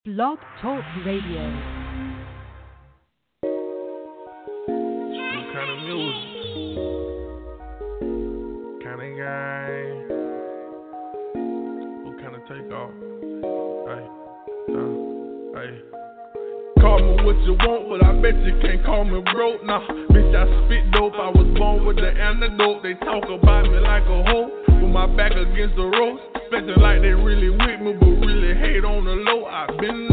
Blog Talk Radio. What kind of music? Kind of guy? What kind of takeoff? Hey. Call me what you want, but I bet you can't call me broke. Nah, bitch, I spit dope. I was born with the antidote. They talk about me like a hoe, with my back against the ropes. Expecting like they really with me, but really hate on the low. I been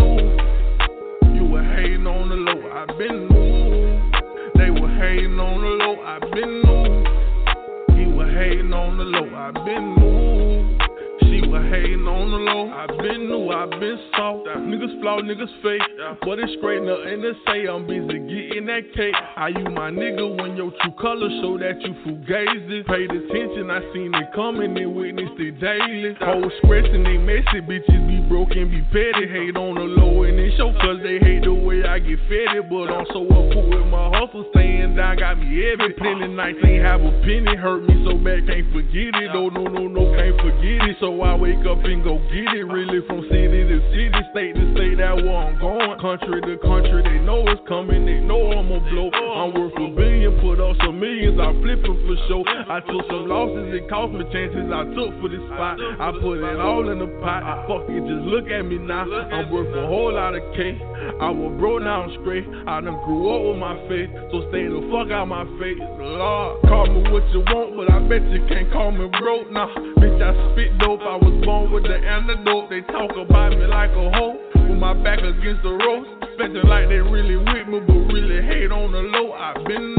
new. You were hating on the low. I been new. They were hating on the low. I been new. He was hating on the low. I been new. She was hating on the low. I been new. I been soft. Niggas flaw, niggas fake. But it's straight nothing to say. I'm busy getting that cake. Are you my nigga when your true colors show that you fugazi? Paid attention, I seen it coming and witnessed it daily. Hoes scratching, they messy, bitches be broken, be petty. Hate on the low and it show cause they hate the way I get fed. But I'm so up with my hustle, staying down, got me heavy. Plenty nights ain't have a penny, hurt me so bad, can't forget it. Oh no, can't forget it. So I wake up and go get it. Really from city to city, state to state, that where I'm going. Country to country, they know it's coming, they know I'ma blow. I'm worth a billion, put up some millions, I flip it for sure. I took some losses, it cost me chances I took for this spot. I put it all in the pot, fuck it, just look at me now. I'm worth a whole lot of cake. I was broke, now I'm straight. I done grew up with my faith, so stay the fuck out my face. Lord, call me what you want, but I bet you can't call me broke. Nah, bitch, I spit dope, I was born with the antidote. They talk about me like a hoe, with my back against the ropes. Expecting like they really with me, but really hate on the low. I been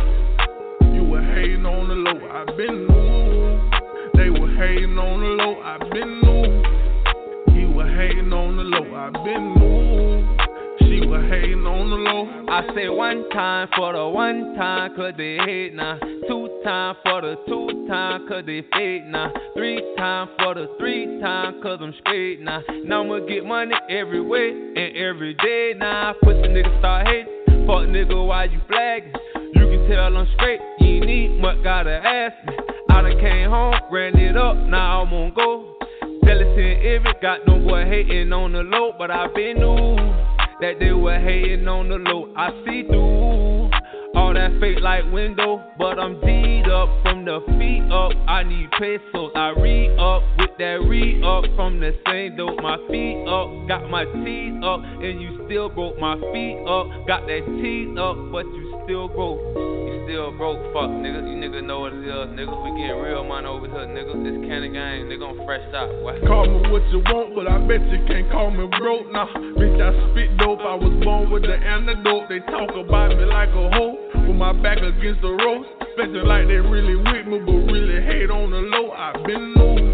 new. You were hating on the low. I been new. They were hating on the low. I been new. He was hating on the low. I been new. She was hating on the low. I say one time for the one time, cause they hate now. Two time for the two time, cause they fake now. Three time for the three time, cause I'm straight now. Now I'ma get money every way and every day now. Pussy nigga start hating, fuck nigga why you flagging? You can tell I'm straight, you ain't need much, gotta ask me. I done came home, ran it up, now I'm on go. Jealousy and envy, got no boy hating on the low, but I been new. That they were hating on the low, I see through all that fake like window, but I'm D'd up from the feet up. I need pesos, I re-up with that re-up from the same dope. My feet up, got my teeth up, and you still broke. My feet up, got that teeth up, but you still broke. You still broke, fuck nigga. You nigga know what it is, nigga. We get real money over here, nigga. This candy gang, nigga, I'm fresh out. What? Call me what you want, but I bet you can't call me broke. Nah, bitch, I spit dope. I was born with the antidote. They talk about me like a hoe, with my back against the ropes. Expecting like they really with me, but really hate on the low. I been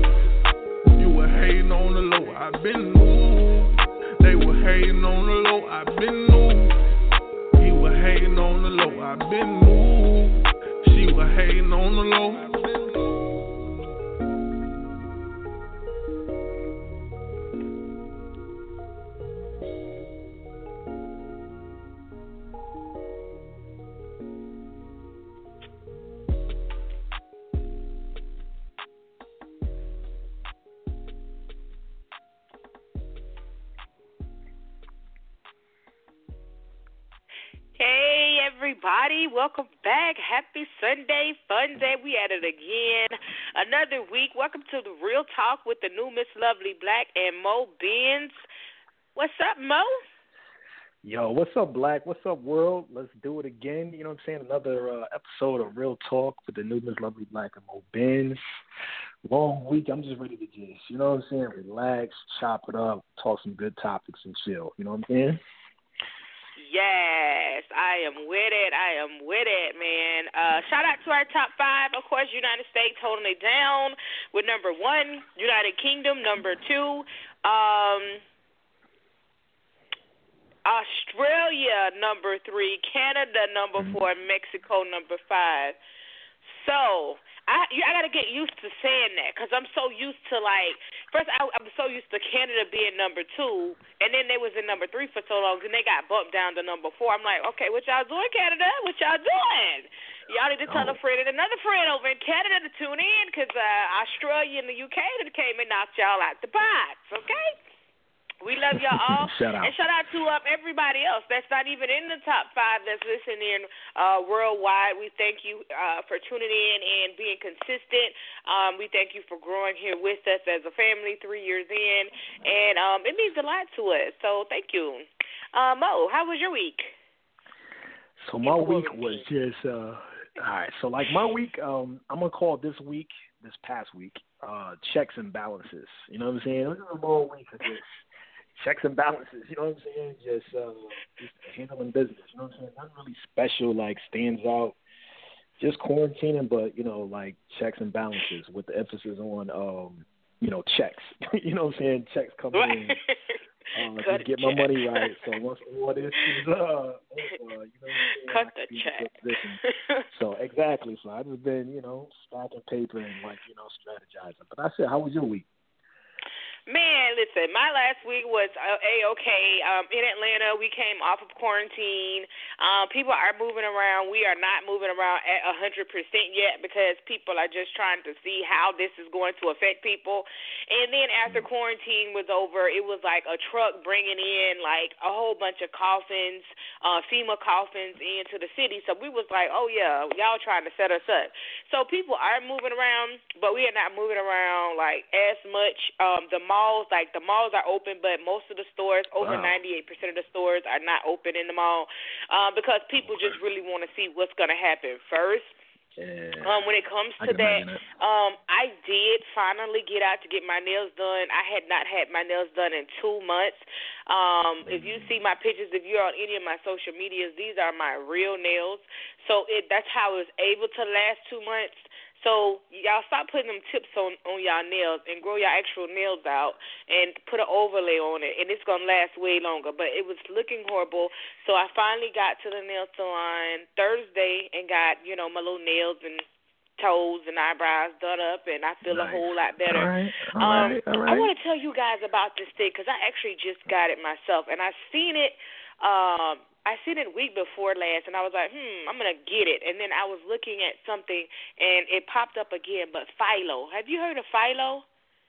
new. You were hating on the low. I been new. They were hating on the low. I been new. He was hating on the low. I been new. She was hating on the low. Hey everybody, welcome back. Happy Sunday, fun day. We at it again. Another week. Welcome to the Real Talk with the new Miss Lovely Black and Mo Benz. What's up, Mo? Yo, what's up, Black? What's up, world? Let's do it again. You know what I'm saying? Another episode of Real Talk with the new Miss Lovely Black and Mo Benz. Long week. I'm just ready to just, you know what I'm saying, relax, chop it up, talk some good topics and chill. You know what I'm saying? Yes, I am with it. I am with it, man. Shout out to our top five. Of course, United States holding it down with number 1, United Kingdom, number 2, Australia, number 3, Canada, number 4, Mexico, number 5. So I got to get used to saying that because I'm so used to, like, first I'm so used to Canada being number 2, and then they was in number 3 for so long, and they got bumped down to number 4. I'm like, okay, what y'all doing, Canada? What y'all doing? Y'all need to tell a friend and another friend over in Canada to tune in because Australia and the UK that came and knocked y'all out the box, okay? We love y'all all. Shout out. And shout out to everybody else that's not even in the top 5 that's listening worldwide. We thank you for tuning in and being consistent. We thank you for growing here with us as a family 3 years in. And it means a lot to us. So thank you. Mo, how was your week? So my week was just, all right. So like my week, I'm going to call this past week, checks and balances. You know what I'm saying? This is a long week of this. Checks and balances, you know what I'm saying? Just handling business, you know what I'm saying? Nothing really special, like, stands out. Just quarantining, but, you know, like, checks and balances with the emphasis on, you know, checks. You know what I'm saying? Checks coming in. Just get my money right. So once all this is over, you know what I'm saying? Cut the check. So, exactly. So I just been, you know, stacking paper and, like, you know, strategizing. But I said, how was your week? Man, listen, my last week was A-okay. In Atlanta, we came off of quarantine. People are moving around. We are not moving around at 100% yet because people are just trying to see how this is going to affect people. And then after quarantine was over, it was like a truck bringing in like a whole bunch of coffins, FEMA coffins into the city. So we was like, oh, yeah, y'all trying to set us up. So people are moving around, but we are not moving around like as much. The malls are open, but most of the stores, over 98% of the stores are not open in the mall because people just really want to see what's going to happen first. Yeah. When it comes to that, I did finally get out to get my nails done. I had not had my nails done in 2 months. If you see my pictures, if you're on any of my social medias, these are my real nails. So that's how I was able to last 2 months. So y'all stop putting them tips on y'all nails and grow your actual nails out and put an overlay on it, and it's going to last way longer. But it was looking horrible, so I finally got to the nail salon Thursday and got, you know, my little nails and toes and eyebrows done up, and I feel a whole lot better. All right. I want to tell you guys about this thing because I actually just got it myself, and I seen it week before last, and I was like, I'm going to get it. And then I was looking at something, and it popped up again, but Philo. Have you heard of Philo?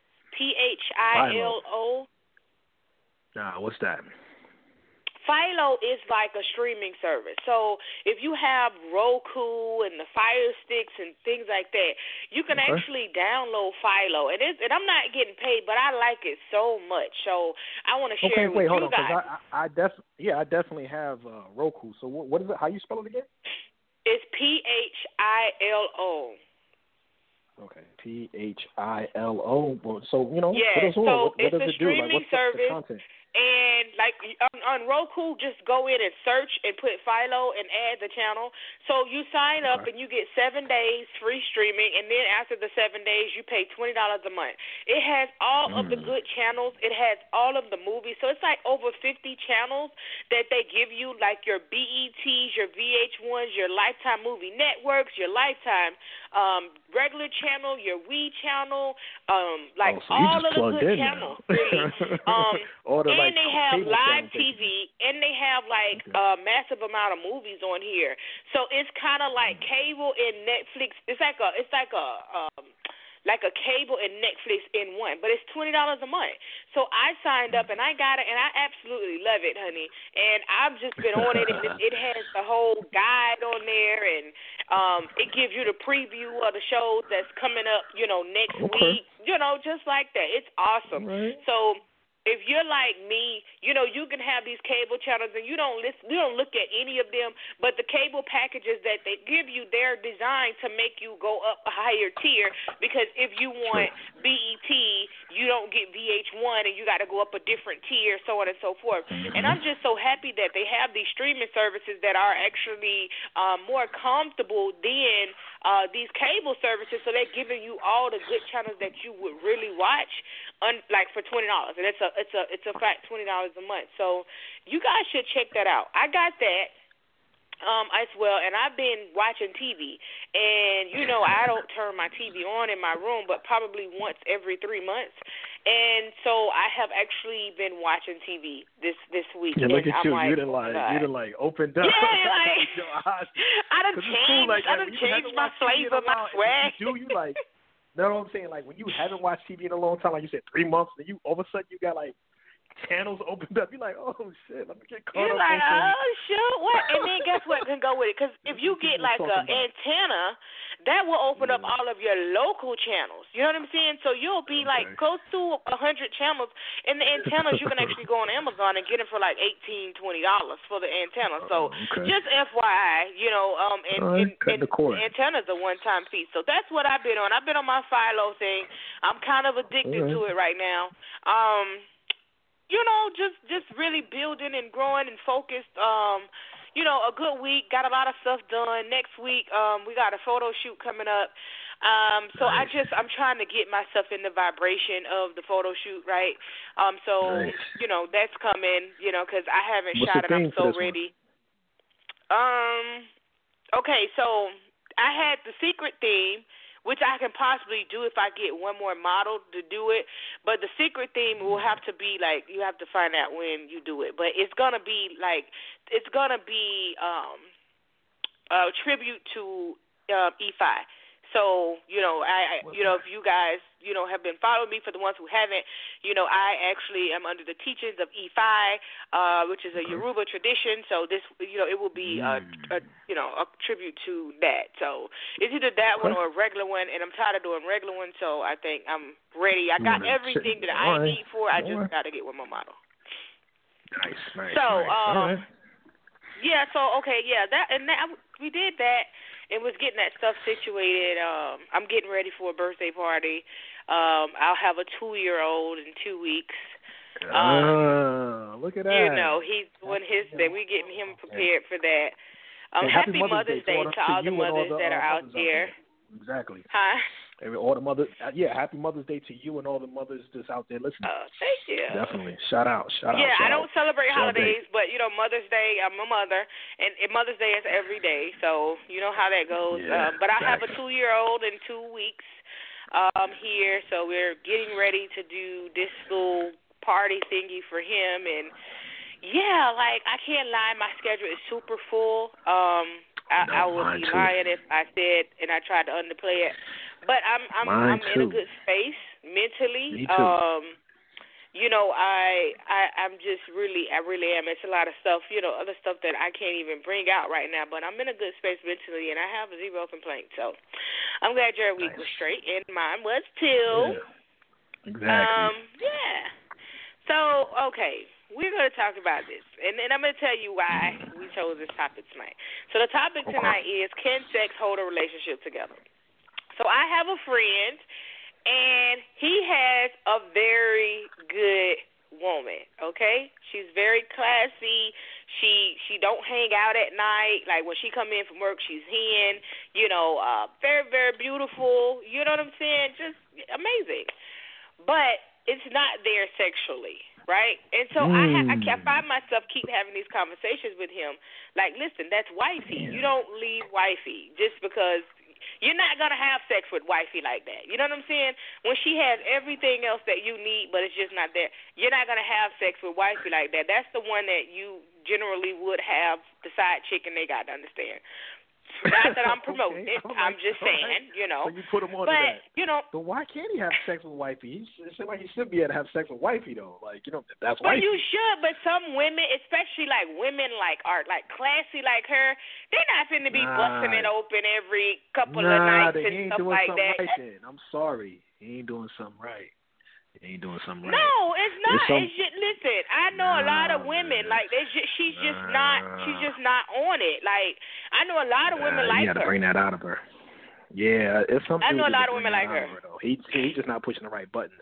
Philo. Nah, what's that? Philo is like a streaming service. So if you have Roku and the Fire Sticks and things like that, you can actually download Philo. And I'm not getting paid, but I like it so much. So I want to share it with you guys. I definitely have Roku. So what is it? How you spell it again? It's Philo. Okay, Philo. So, you know, so what does it do? Streaming like, what's service. the content? And like on Roku, just go in and search and put Philo and add the channel. So you sign up and you get 7 days free streaming, and then after the 7 days, you pay $20 a month. It has all of the good channels. It has all of the movies. So it's like over 50 channels that they give you, like your BETs, your VH1s, your Lifetime movie networks, your Lifetime regular channel, your WE channel, like so all of the good channels. Really. And they have live TV, and they have like a massive amount of movies on here. So it's kind of like cable and Netflix. It's like a cable and Netflix in one, but it's $20 a month. So I signed up and I got it, and I absolutely love it, honey. And I've just been on it, and it has the whole guide on there, and it gives you the preview of the shows that's coming up, you know, next week. You know, just like that. It's awesome. Right. So if you're like me, you know, you can have these cable channels and you don't look at any of them, but the cable packages that they give you, they're designed to make you go up a higher tier, because if you want BET, you don't get VH1 and you got to go up a different tier, so on and so forth. And I'm just so happy that they have these streaming services that are actually more comfortable than these cable services, so they're giving you all the good channels that you would really watch, like for $20, and it's a flat $20 a month. So you guys should check that out. I got that as well, and I've been watching TV, and you know I don't turn my TV on in my room, but probably once every 3 months. And so I have actually been watching TV this week. Yeah, look at you. Like, you didn't opened up. Yeah, like I done changed my flavor, my swag. You like, know what I'm saying? Like when you haven't watched TV in a long time, like you said, 3 months, and you all of a sudden you got like channels opened up. You're like, oh shit, let me get caught You're up. like, on oh shoot, what? And then guess what can go with it? Because if you get like an antenna, that will open up all of your local channels. You know what I'm saying? So you'll be like close to 100 channels, and the antennas you can actually go on Amazon and get them for like $18, $20 for the antenna. So just FYI, you know, and antennas are one-time fee. So that's what I've been on. I've been on my Philo thing. I'm kind of addicted to it right now. You know, just really building and growing and focused. You know, a good week, got a lot of stuff done. Next week, we got a photo shoot coming up. So I'm trying to get myself in the vibration of the photo shoot, right? You know, that's coming, you know, because I haven't shot it. I'm so ready. Okay, so I had the secret theme, which I can possibly do if I get one more model to do it. But the secret theme will have to be like, you have to find out when you do it. But it's gonna be like, it's gonna be a tribute to E5. So, you know, you know, if you guys, you know, have been following me, for the ones who haven't, you know, I actually am under the teachings of E5, which is a Yoruba tradition. So this, you know, it will be you know, a tribute to that. So it's either that one or a regular one, and I'm tired of doing regular ones, so I think I'm ready. I got everything that I need for it. I just got to get one more model. Nice. So, yeah, so, okay, yeah, we did that. It was getting that stuff situated. I'm getting ready for a birthday party. I'll have a 2-year-old in 2 weeks. Look at that. You know, he's doing his thing. We're getting him prepared for that. Happy Mother's Day to all the mothers that are out there. Exactly. Huh? All the mothers. Happy Mother's Day to you and all the mothers that's out there listening. Thank you. Definitely. Shout out. Yeah, I don't celebrate holidays, but, you know, Mother's Day, I'm a mother, and Mother's Day is every day, so you know how that goes. Yeah, but I have a 2-year-old in 2 weeks here, so we're getting ready to do this little party thingy for him, and, yeah, like, I can't lie, my schedule is super full. I would be lying if I said and I tried to underplay it. But I'm in a good space mentally. Me too. You know, I'm just really am. It's a lot of stuff, you know, other stuff that I can't even bring out right now. But I'm in a good space mentally, and I have zero complaints. So I'm glad your week was straight, and mine was too. Yeah. Exactly. Yeah. So okay. We're going to talk about this, and I'm going to tell you why we chose this topic tonight. So the topic tonight is, can sex hold a relationship together? So I have a friend, and he has a very good woman, okay? She's very classy. She don't hang out at night. Like, when she come in from work, she's in, you know, very, very beautiful. You know what I'm saying? Just amazing. But it's not there sexually. Right? And so I find myself keep having these conversations with him. Like, listen, that's wifey. You don't leave wifey just because you're not going to have sex with wifey like that. You know what I'm saying? When she has everything else that you need, but it's just not there, you're not going to have sex with wifey like that. That's the one that you generally would have the side chick, and they got to understand. Not that I'm promoting it. I'm just saying, you know. So you put him on that. You know. But why can't he have sex with wifey? It seems like he should be able to have sex with wifey, though. Like, you know, that's wifey. But you should. But some women, especially like women like are like classy like her, they're not finna be busting it open every couple of nights and stuff like that. Right then. I'm sorry. He ain't doing something right. He ain't doing something right. No, it's not. It's just, listen, I know a lot of women like she's just not on it. Like, I know a lot of women like her. You got to bring that out of her. Yeah, it's something. I know a lot of women like her. He's just not pushing the right buttons.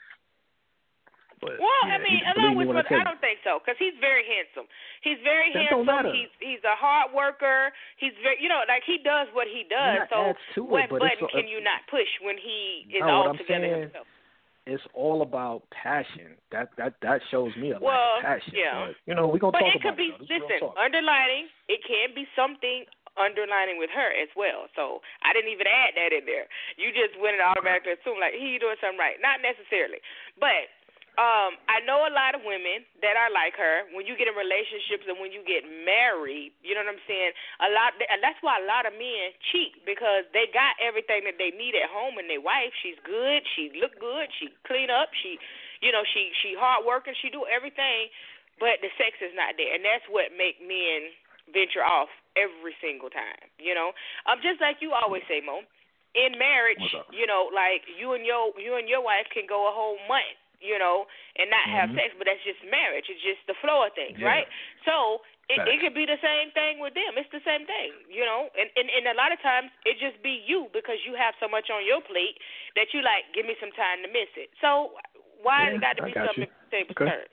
But, well, I mean, along with I don't think so, because he's very handsome. He's very handsome. He's a hard worker. He's very, you know, like, he does what he does. So what button can you not push when he is all together himself? It's all about passion. That shows me a lot of passion. Yeah. But, you know, we're going to talk about it. But it could be, listen, underlining, it can be something underlining with her as well. So I didn't even add that in there. You just went and automatically assumed, like, he doing something right. Not necessarily. But I know a lot of women that are like her. When you get in relationships and when you get married, you know what I'm saying? And that's why a lot of men cheat, because they got everything that they need at home in their wife. She's good. She look good. She clean up. She, she hard working, she do everything, but the sex is not there, and that's what make men venture off every single time. Just like you always say, Mo. In marriage, like you and your wife can go a whole month, and not have sex, but that's just marriage. It's just the flow of things, right? So it could be the same thing with them. It's the same thing, and a lot of times it just be you because you have so much on your plate that you like, give me some time to miss it. So why it got to be something table turn?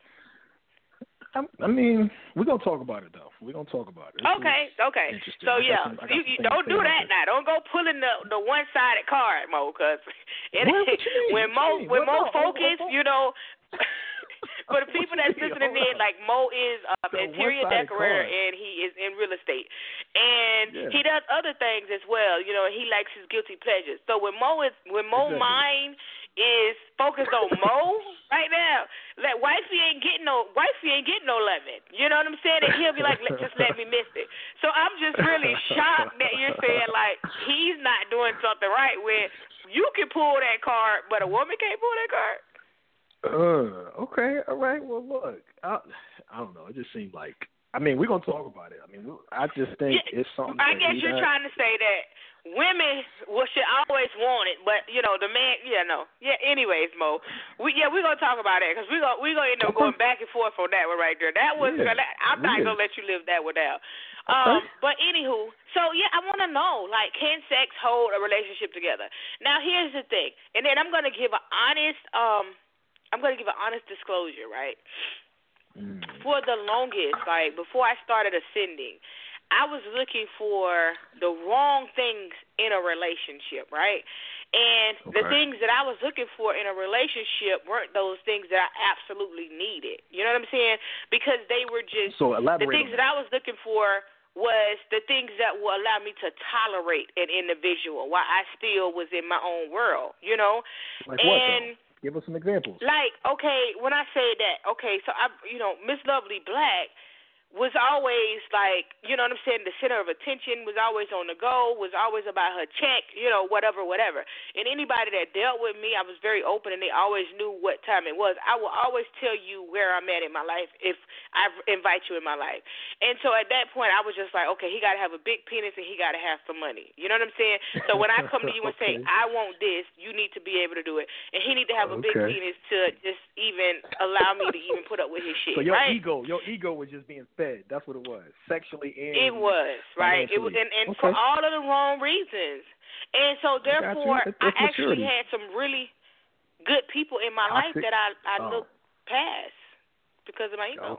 I mean, we're going to talk about it, though. We're going to talk about it. Okay. So, you don't do that now. Don't go pulling the one-sided card, Mo, because when Mo focus, for the people that's listening in, like Mo is an interior decorator and he is in real estate. And he does other things as well. He likes his guilty pleasures. So when Mo mind is focused on Mo right now, like wifey ain't getting no loving. You know what I'm saying? And he'll be like, just let me miss it. So I'm just really shocked that you're saying like he's not doing something right when you can pull that card, but a woman can't pull that card. Okay, all right. Well, look, I don't know. It just seemed like, I mean, we're gonna talk about it. I mean, I just think it's something. I guess you're trying to say that women should always want it, but the man, anyways, Mo, we're gonna talk about it because we're gonna end up going back and forth on that one right there. That was I'm not gonna let you live that one out. But anywho, so I want to know, like, can sex hold a relationship together? Now, here's the thing, and then I'm gonna give an honest disclosure, right? For the longest, like before I started ascending, I was looking for the wrong things in a relationship, right? And the things that I was looking for in a relationship weren't those things that I absolutely needed. You know what I'm saying? Because they were just the things that I was looking for was the things that will allow me to tolerate an individual while I still was in my own world, Like what, though? Give us some examples. Like, okay, when I say that, so Miss Lovely Black was always like, you know what I'm saying, the center of attention, was always on the go, was always about her check, whatever. And anybody that dealt with me, I was very open, and they always knew what time it was. I will always tell you where I'm at in my life if I invite you in my life. And so at that point, I was just like, okay, he got to have a big penis and he got to have some money. You know what I'm saying? So when I come to you and say, I want this, you need to be able to do it. And he need to have a big penis to just even allow me to even put up with his shit. So your right? ego was just being fed. That's what it was, sexually and it was right. It was, and for all of the wrong reasons. And so therefore, I actually had some really good people in my life that I looked past because of my ego.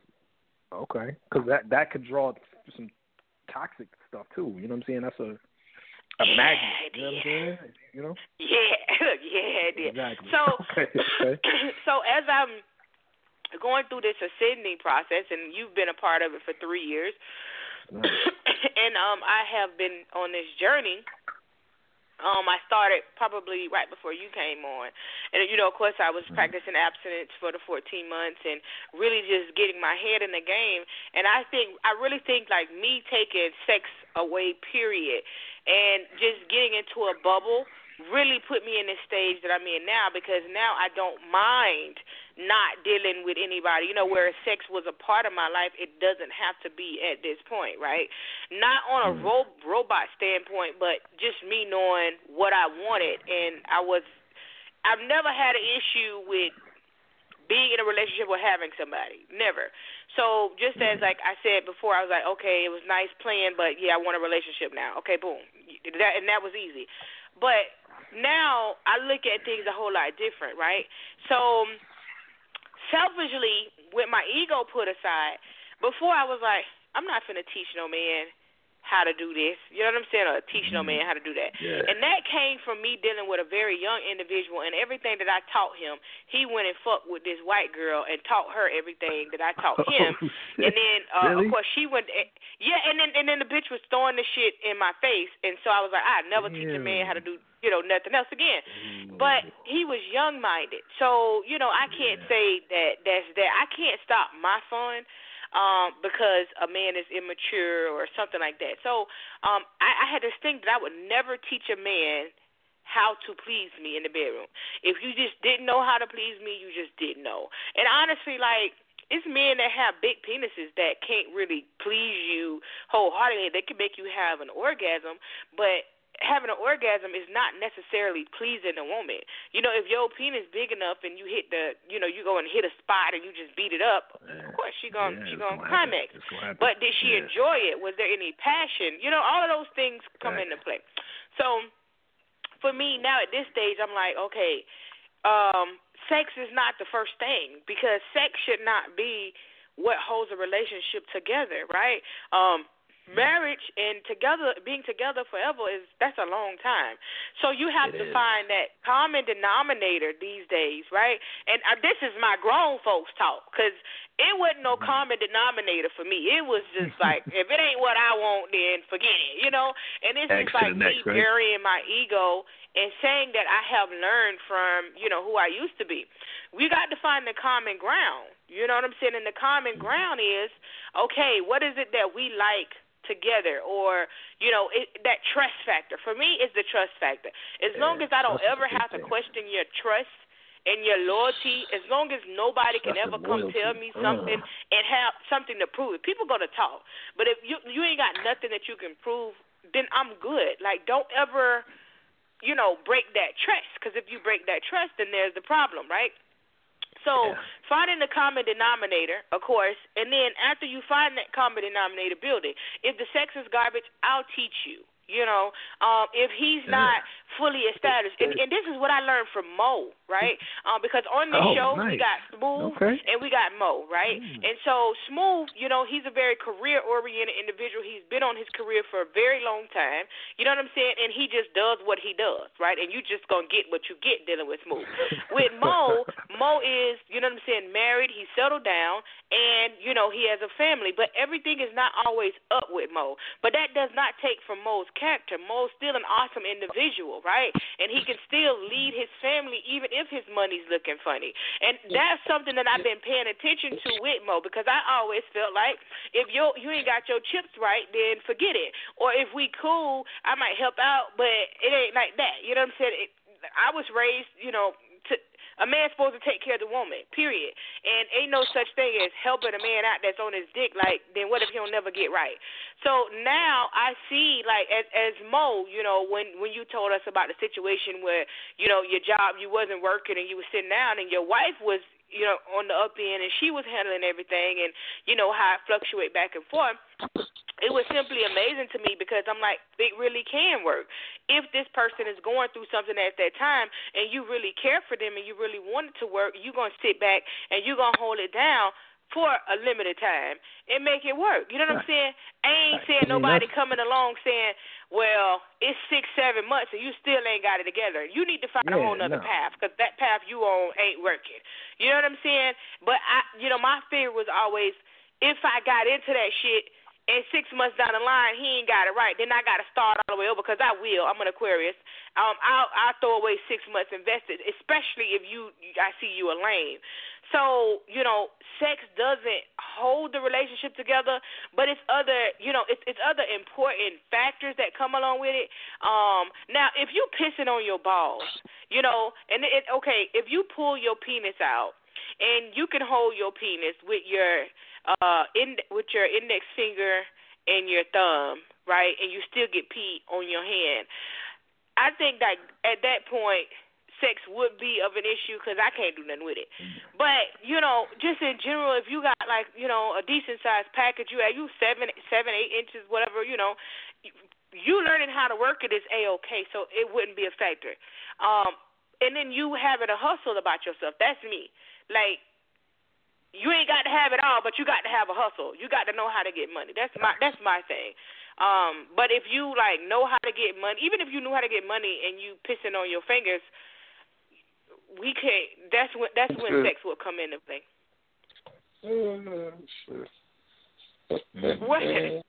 Because that could draw some toxic stuff too. You know what I'm saying? That's a magnet. You know what I'm saying? Yeah, it did. Exactly. So, so as I'm going through this ascending process, and you've been a part of it for 3 years, and I have been on this journey. I started probably right before you came on, and of course, I was practicing abstinence for the 14 months and really just getting my head in the game. And I really think like me taking sex away, period, and just getting into a bubble really put me in this stage that I'm in now, because now I don't mind not dealing with anybody. Where sex was a part of my life, it doesn't have to be at this point, right? Not on a robot standpoint, but just me knowing what I wanted. And I've never had an issue with being in a relationship or having somebody. Never. So just as like I said before, I was like, okay, it was nice playing, but I want a relationship now. Okay, boom. That was easy. But now I look at things a whole lot different, right? So selfishly, with my ego put aside, before I was like, I'm not finna teach no man how to do this. You know what I'm saying? Or teach no man how to do that. Yeah. And that came from me dealing with a very young individual, and everything that I taught him, he went and fucked with this white girl and taught her everything that I taught him. And then, really? Of course, she went, and then the bitch was throwing the shit in my face, and so I was like, I'd never teach a man how to do, nothing else again. But he was young-minded. So, I can't say that's that. I can't stop my son because a man is immature or something like that. So I had this thing that I would never teach a man how to please me in the bedroom. If you just didn't know how to please me, you just didn't know. And honestly, like, it's men that have big penises that can't really please you wholeheartedly. They can make you have an orgasm, but having an orgasm is not necessarily pleasing a woman. You know, if your penis big enough and you hit you go and hit a spot and you just beat it up, of course she gonna climax. But did she enjoy it? Was there any passion? You know, all of those things come into play. So for me now at this stage, I'm like, okay, sex is not the first thing, because sex should not be what holds a relationship together, right? Marriage and being together forever that's a long time. So you have to find that common denominator these days, right? And this is my grown folks talk, because it wasn't no common denominator for me. It was just like, if it ain't what I want, then forget it, you know? And it's just like me burying my ego and saying that I have learned from, you know, who I used to be. We got to find the common ground. You know what I'm saying? And the common ground is, okay, what is it that we like together? Or, you know, that trust factor. For me, it's the trust factor. As long as I don't ever have to question your trust and your loyalty, as long as nobody can ever come tell me something and have something to prove it. People going to talk. But if you ain't got nothing that you can prove, then I'm good. Like, don't ever, you know, break that trust, because if you break that trust, then there's the problem, right? So finding the common denominator, of course, and then after you find that common denominator, build it. If the sex is garbage, I'll teach you. You know, if he's not fully established. And this is what I learned from Mo, right? Because on this show, we got Smooth and we got Mo, right? And so Smooth, you know, he's a very career-oriented individual. He's been on his career for a very long time. You know what I'm saying? And he just does what he does, right? And you just going to get what you get dealing with Smooth. With Mo, Mo is, you know what I'm saying, married. He's settled down, and, you know, he has a family. But everything is not always up with Mo. But that does not take from Mo's character. Mo's still an awesome individual, right? And he can still lead his family even if his money's looking funny. And that's something that I've been paying attention to with Mo, because I always felt like if you ain't got your chips right, then forget it. Or if we cool, I might help out, but it ain't like that. You know what I'm saying? I was raised, you know, a man's supposed to take care of the woman, period. And ain't no such thing as helping a man out that's on his dick. Like, then what if he'll never get right? So now I see, like, as Mo, you know, when you told us about the situation where, you know, your job, you wasn't working and you were sitting down and your wife was, you know, on the up end and she was handling everything, and, you know, how it fluctuate back and forth. It was simply amazing to me, because I'm like, it really can work. If this person is going through something at that time and you really care for them and you really want it to work, you're going to sit back and you're going to hold it down for a limited time and make it work. You know what I'm saying? I ain't saying nobody coming along saying, well, it's 6-7 months and you still ain't got it together. You need to find a whole other path, because that path you on ain't working. You know what I'm saying? But, you know, my fear was always, if I got into that shit and 6 months down the line he ain't got it right, then I got to start all the way over, because I will. I'm an Aquarius. I'll throw away 6 months invested, especially if I see you a lame. So, you know, sex doesn't hold the relationship together, but it's other, you know, it's other important factors that come along with it. Now, if you pissing on your balls, you know, and okay, if you pull your penis out and you can hold your penis with your index finger and your thumb, right, and you still get pee on your hand, I think that at that point sex would be of an issue, because I can't do nothing with it. But, you know, just in general, if you got, like, you know, a decent-sized package, you 7, 8 inches, whatever, you know, you learning how to work it is A-okay, so it wouldn't be a factor. And then you having a hustle about yourself. That's me. Like, you ain't got to have it all, but you got to have a hustle. You got to know how to get money. That's my thing. But if you, like, know how to get money, even if you knew how to get money and you pissing on your fingers, we can't. That's when sex will come into play. What?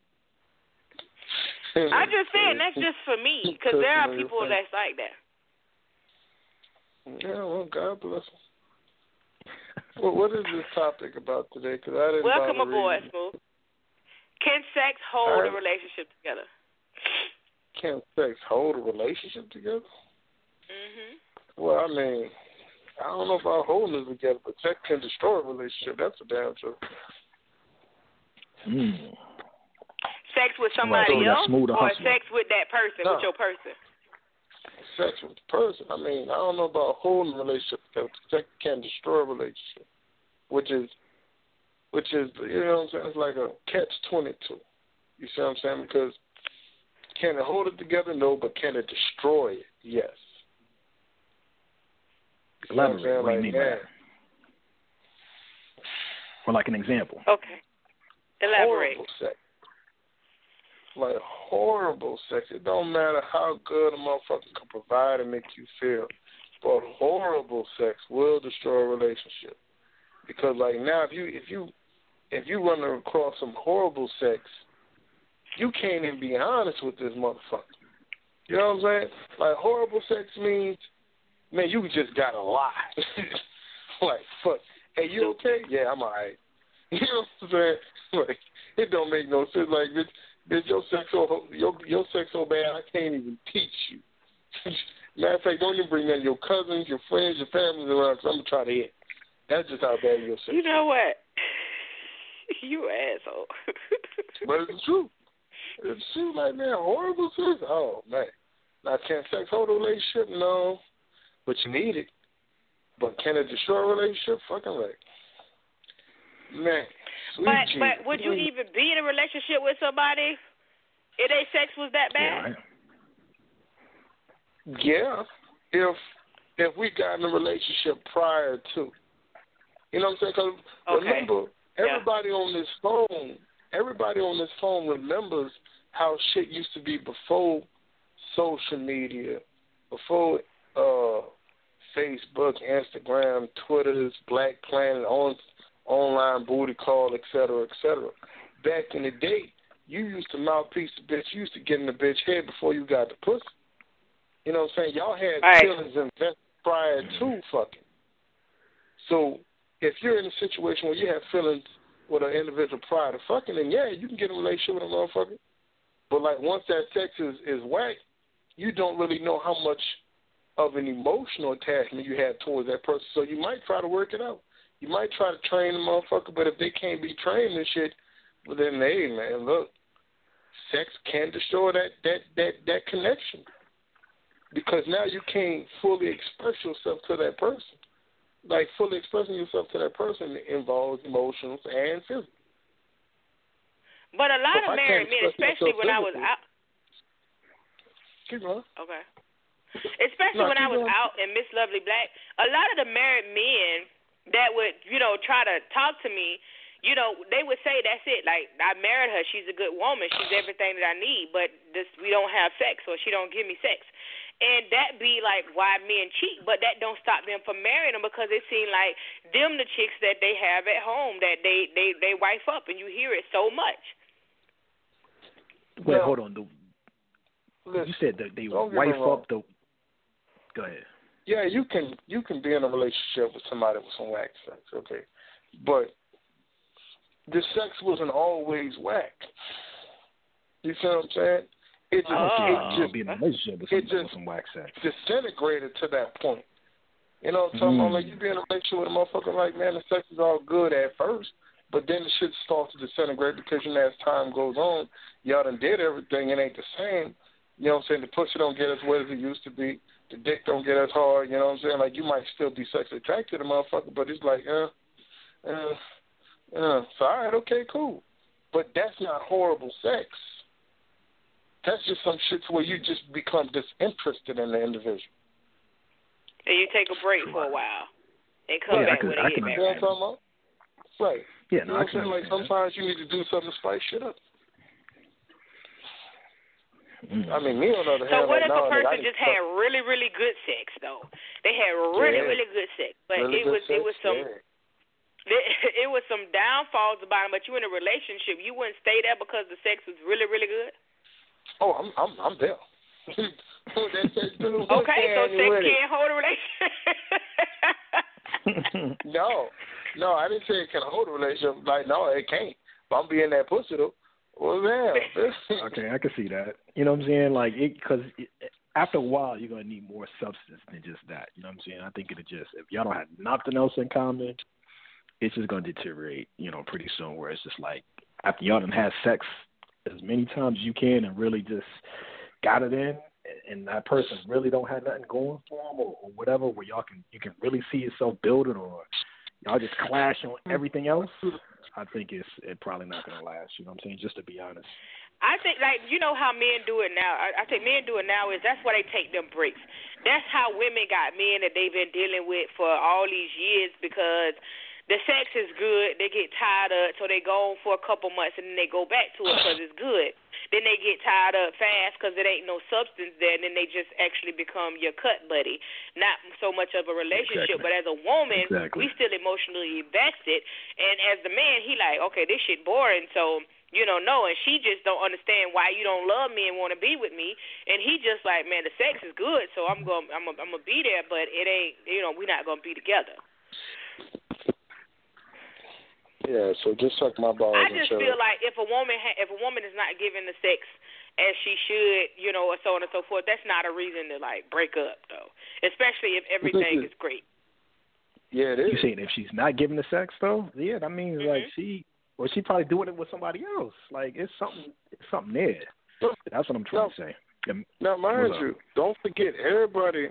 I'm just saying, that's just for me, because there are people that's like that. Yeah, well, God bless them. Well, what is this topic about today? Cause I didn't Welcome aboard, Smooth. Can sex hold a relationship together? Can sex hold a relationship together? Well, I mean, I don't know about holding it together, but sex can destroy a relationship. That's a damn truth. Sex with somebody else, or sex with that person, with your person? Sex with the person. I mean, I don't know about holding a relationship. Sex can destroy a relationship, which is, you know what I'm saying? It's like a catch-22. You see what I'm saying? Because can it hold it together? No, but can it destroy it? Yes. Elaborate. What do you mean by that? Or like an example. Okay. Elaborate. Horrible sex. Like horrible sex. It don't matter how good a motherfucker can provide and make you feel, but horrible sex will destroy a relationship. Because like now, if you run across some horrible sex, you can't even be honest with this motherfucker. You know what I'm saying? Like horrible sex means, man, you just gotta lie. Like, fuck, hey, you okay? Yeah, I'm alright. You know what I'm saying? Like, it don't make no sense. Like, bitch, your sex so bad, I can't even teach you. Matter of fact, don't even bring in your cousins, your friends, your families around, because I'm gonna try to hit. That's just how bad your sex is. You know what? You asshole. But it's true. It's true, like, man, horrible sex. Oh, man. Now, can sex hold a relationship? No. But you need it. But can it destroy a relationship? Fucking right. Man. But would you even be in a relationship with somebody if their sex was that bad? Yeah. If we got in a relationship prior to. You know what I'm saying? Because remember, everybody on this phone remembers how shit used to be before social media, before Facebook, Instagram, Twitter's, Black Planet, online booty call, et cetera, Back in the day, you used to mouthpiece the bitch. You used to get in the bitch head before you got the pussy. You know what I'm saying? Y'all had feelings invested prior to fucking. So if you're in a situation where you have feelings with an individual prior to fucking, then yeah, you can get in a relationship with a motherfucker. But like once that sex is whack, you don't really know how much of an emotional attachment you have towards that person. So you might try to work it out. You might try to train the motherfucker, but if they can't be trained and shit, well then, hey man, look, sex can destroy that connection. Because now you can't fully express yourself to that person. Like fully expressing yourself to that person involves emotions and physical. But a lot of married men, especially when I was out. Keep going. Okay. Especially when I was out in Miss Lovely Black, a lot of the married men that would, try to talk to me, they would say, that's it. Like, I married her. She's a good woman. She's everything that I need. But we don't have sex, or she don't give me sex. And that be like why men cheat. But that don't stop them from marrying them, because it seems like them the chicks that they have at home that they wife up, and you hear it so much. Wait, hold on. You said that they wife up the. Go ahead. Yeah, you can be in a relationship with somebody with some whack sex, okay, but the sex wasn't always whack. You see what I'm saying? It just be in a relationship with somebody with some whack sex. Disintegrated to that point. You know what I'm talking about? Like you be in a relationship with a motherfucker, like man, the sex is all good at first, but then the shit starts to disintegrate because as time goes on, y'all done did everything. It ain't the same. You know what I'm saying? The pussy don't get as wet as it used to be. The dick don't get as hard. You know what I'm saying? Like, you might still be sexually attracted to the motherfucker, but it's like, so, all right, okay, cool. But that's not horrible sex. That's just some shit where you just become disinterested in the individual. And you take a break for a while and come back when they get back. You know what I'm talking about? Right. Yeah, no, you know what I'm saying? Like, sometimes you need to do something to spice shit up. I mean, me on the other hand. So what if a person just had really, really good sex though? They had really, really good sex, but it was some downfalls about it. But you in a relationship, you wouldn't stay there because the sex was really, really good. Oh, I'm there. Okay, so sex can't hold a relationship. No, I didn't say it can hold a relationship. Like, no, it can't. But I'm being that pussy though. Well, damn. Okay, I can see that. You know what I'm saying? Like, because after a while, you're gonna need more substance than just that. You know what I'm saying? I think it'll just if y'all don't have nothing else in common, it's just gonna deteriorate. Pretty soon. Where it's just like after y'all done had sex as many times as you can and really just got it in, and that person really don't have nothing going for them or whatever, where you can really see yourself building, or y'all just clash on everything else. I think it probably not gonna last. You know what I'm saying? Just to be honest. I think, how men do it now. I think men do it now is that's why they take them breaks. That's how women got men that they've been dealing with for all these years, because the sex is good. They get tired of it, so they go on for a couple months, and then they go back to it because it's good. Then they get tired of it fast because there ain't no substance there, and then they just actually become your cut buddy. Not so much of a relationship, but as a woman, we still emotionally invested. And as the man, he like, okay, this shit boring, so... no, and she just don't understand why you don't love me and want to be with me, and he just like, man, the sex is good, so I'm gonna be there, but it ain't, we're not gonna be together. Yeah, so just suck my balls. I just feel like if a woman is not giving the sex as she should, or so on and so forth, that's not a reason to like break up, though, especially if everything is great. Yeah, it is. You saying if she's not giving the sex though? Yeah, that means like she probably doing it with somebody else. Like it's something there. That's what I'm trying to say. Now, mind you, don't forget everybody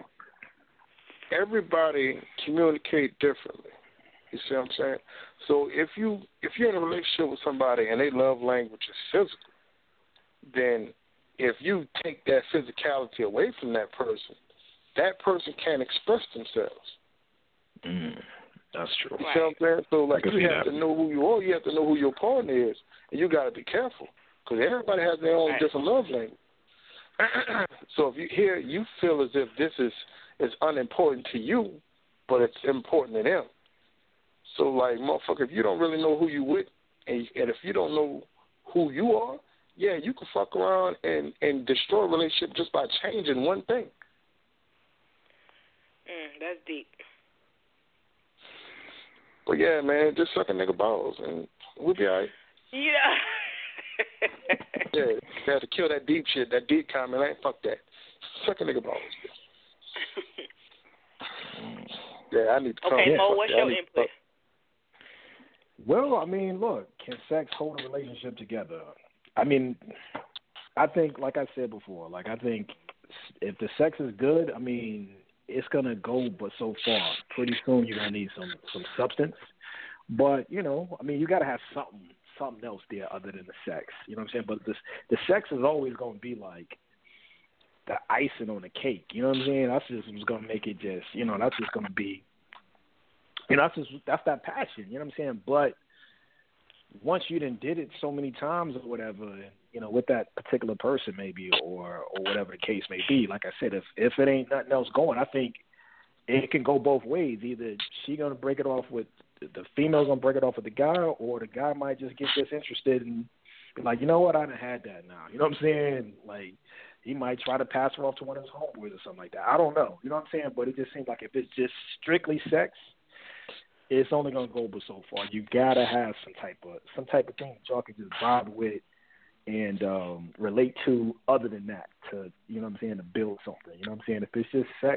communicate differently. You see what I'm saying? So if you're in a relationship with somebody and their love language is physical, then if you take that physicality away from that person can't express themselves. That's true. You see what I'm saying? So, like, you have to know who you are. You have to know who your partner is, and you got to be careful because everybody has their own different love language. So if you feel as if this is unimportant to you, but it's important to them. So, like, motherfucker, if you don't really know who you with, and if you don't know who you are, yeah, you can fuck around and destroy a relationship just by changing one thing. That's deep. But yeah, man, just suck a nigga balls and we'll be all right. Yeah. Yeah, you have to kill that deep shit, that deep comment. I ain't fuck that. Suck a nigga balls. Yeah, I need to come. Okay, Mo, what's your input? Well, I mean, look, can sex hold a relationship together? I mean, I think, like I said before, I think if the sex is good, I mean, it's going to go but so far. Pretty soon you're going to need some substance. But, I mean, you got to have something else there other than the sex. You know what I'm saying? But the sex is always going to be like the icing on the cake. You know what I'm saying? That's just what's going to make it just, that's just going to be, that's that passion. You know what I'm saying? But once you done did it so many times or whatever, with that particular person maybe or whatever the case may be, like I said, if it ain't nothing else going, I think it can go both ways. Either she going to break it off with, the female's going to break it off with the guy, or the guy might just get disinterested and be like, you know what, I done had that now. You know what I'm saying? Like, he might try to pass her off to one of his homeboys or something like that. I don't know. You know what I'm saying? But it just seems like if it's just strictly sex, it's only going to go but so far. You got to have some type of thing that y'all can just vibe with and relate to other than that to, to build something. You know what I'm saying? If it's just sex,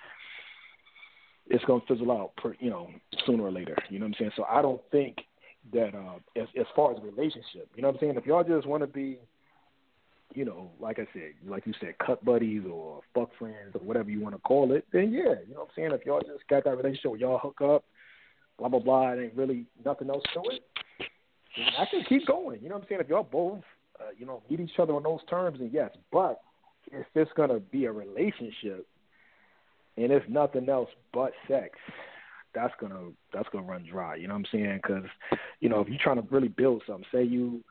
it's going to fizzle out, sooner or later. You know what I'm saying? So I don't think that as far as relationship, you know what I'm saying? If y'all just want to be, like I said, like you said, cut buddies or fuck friends or whatever you want to call it, then yeah, you know what I'm saying? If y'all just got that relationship where y'all hook up, blah, blah, blah, it ain't really nothing else to it, then I can keep going. You know what I'm saying? If y'all both, meet each other on those terms, then yes. But if it's going to be a relationship and it's nothing else but sex, that's gonna run dry. You know what I'm saying? Because, if you're trying to really build something, say you're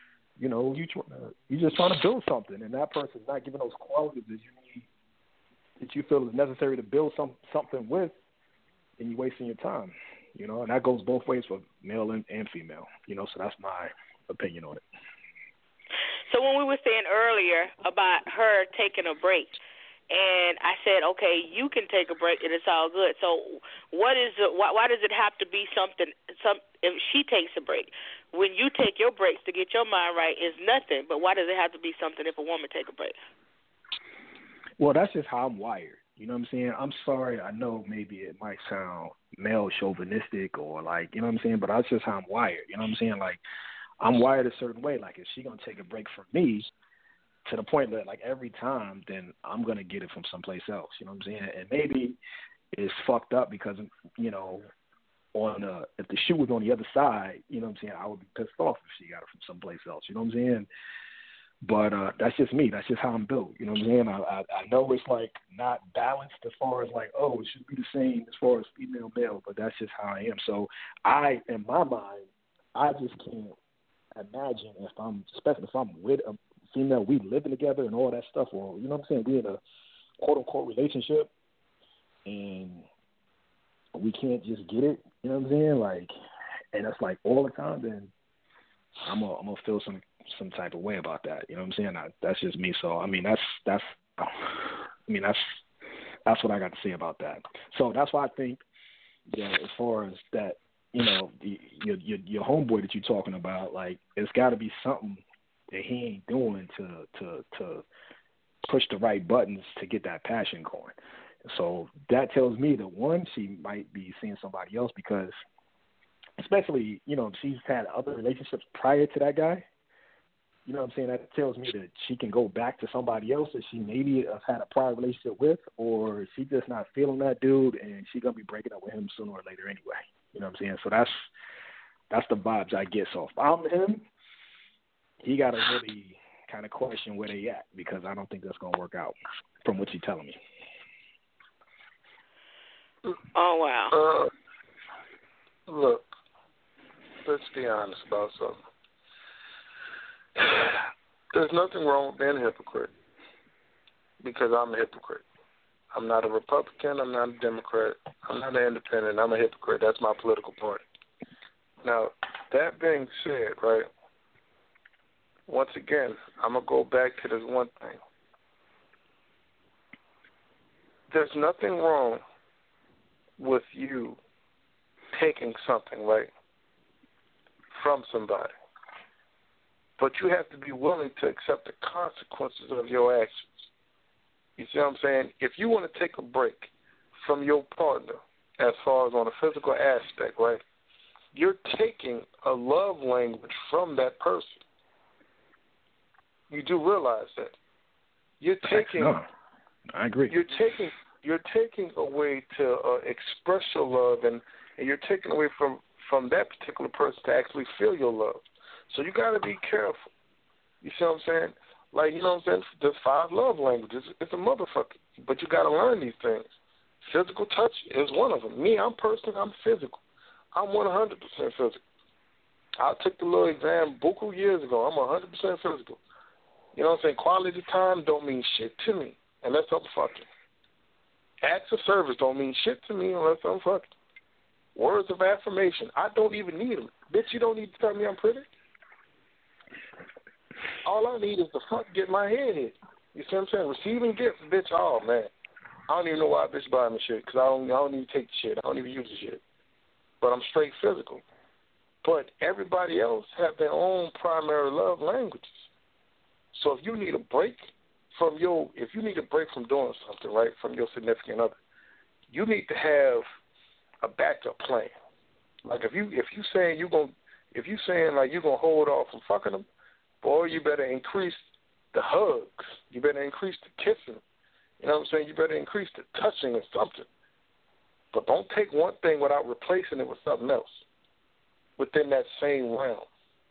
just trying to build something, and that person's not giving those qualities that you need, that you feel is necessary to build something with, then you're wasting your time. And that goes both ways for male and female. So that's my opinion on it. So when we were saying earlier about her taking a break, and I said, okay, you can take a break and it's all good. So why does it have to be something? If she takes a break, when you take your breaks to get your mind right, is nothing. But why does it have to be something if a woman take a break? Well, that's just how I'm wired. You know what I'm saying? I'm sorry. I know maybe it might sound male chauvinistic or like, you know what I'm saying? But that's just how I'm wired. You know what I'm saying? Like, I'm wired a certain way. Like, if she going to take a break from me to the point that, like, every time, then I'm going to get it from someplace else. You know what I'm saying? And maybe it's fucked up because, you know, if the shoe was on the other side, you know what I'm saying, I would be pissed off if she got it from someplace else. You know what I'm saying? But that's just me. That's just how I'm built. You know what I'm saying? I know it's like not balanced as far as like, oh, it should be the same as far as female male, but that's just how I am. So in my mind, I just can't imagine especially if I'm with a female, we living together and all that stuff, or you know what I'm saying, we in a quote unquote relationship, and we can't just get it. You know what I'm saying? Like, and it's like all the time. Then I'm gonna feel some type of way about that. You know what I'm saying? That's just me. So I mean, that's what I got to say about that. So that's why I think that as far as that, you know, your homeboy that you're talking about, like, it's got to be something that he ain't doing to push the right buttons to get that passion going. So that tells me that, one, she might be seeing somebody else because, especially, you know, if she's had other relationships prior to that guy. You know what I'm saying? That tells me that she can go back to somebody else that she maybe has had a prior relationship with, or she just not feeling that dude, and she gonna be breaking up with him sooner or later anyway. You know what I'm saying? So that's the vibes I get. So if I'm him, he got to really kind of question where they at, because I don't think that's gonna work out from what you're telling me. Oh wow. Look, let's be honest about something. There's nothing wrong with being a hypocrite, because I'm a hypocrite. I'm not a Republican. I'm not a Democrat. I'm not an independent. I'm a hypocrite. That's my political party. Now, that being said, right, once again, I'm going to go back to this one thing. There's nothing wrong with you taking something, right, from somebody. But you have to be willing to accept the consequences of your actions. You see what I'm saying? If you want to take a break from your partner as far as on a physical aspect, right, you're taking a love language from that person. You do realize that. You're taking. No, I agree. You're taking a way to express your love, and you're taking away from that particular person to actually feel your love. So you got to be careful. You see what I'm saying? Like, you know what I'm saying? There's 5 love languages. It's a motherfucker. But you got to learn these things. Physical touch is one of them. Me, I'm physical. I'm 100% physical. I took the little exam buku years ago. I'm 100% physical. You know what I'm saying? Quality time don't mean shit to me unless I'm fucking. Acts of service don't mean shit to me unless I'm fucking. Words of affirmation, I don't even need them. Bitch, you don't need to tell me I'm pretty. All I need is to fuck get my head hit. You see what I'm saying? Receiving gifts, bitch, oh, man. I don't even know why a bitch buy me shit, because I don't even take the shit. I don't even use the shit. But I'm straight physical. But everybody else have their own primary love languages. So if you need a break from doing something, right, from your significant other, you need to have a backup plan. Like if you saying you're gonna hold off from fucking them, boy, you better increase the hugs. You better increase the kissing. You know what I'm saying? You better increase the touching or something. But don't take one thing without replacing it with something else within that same realm.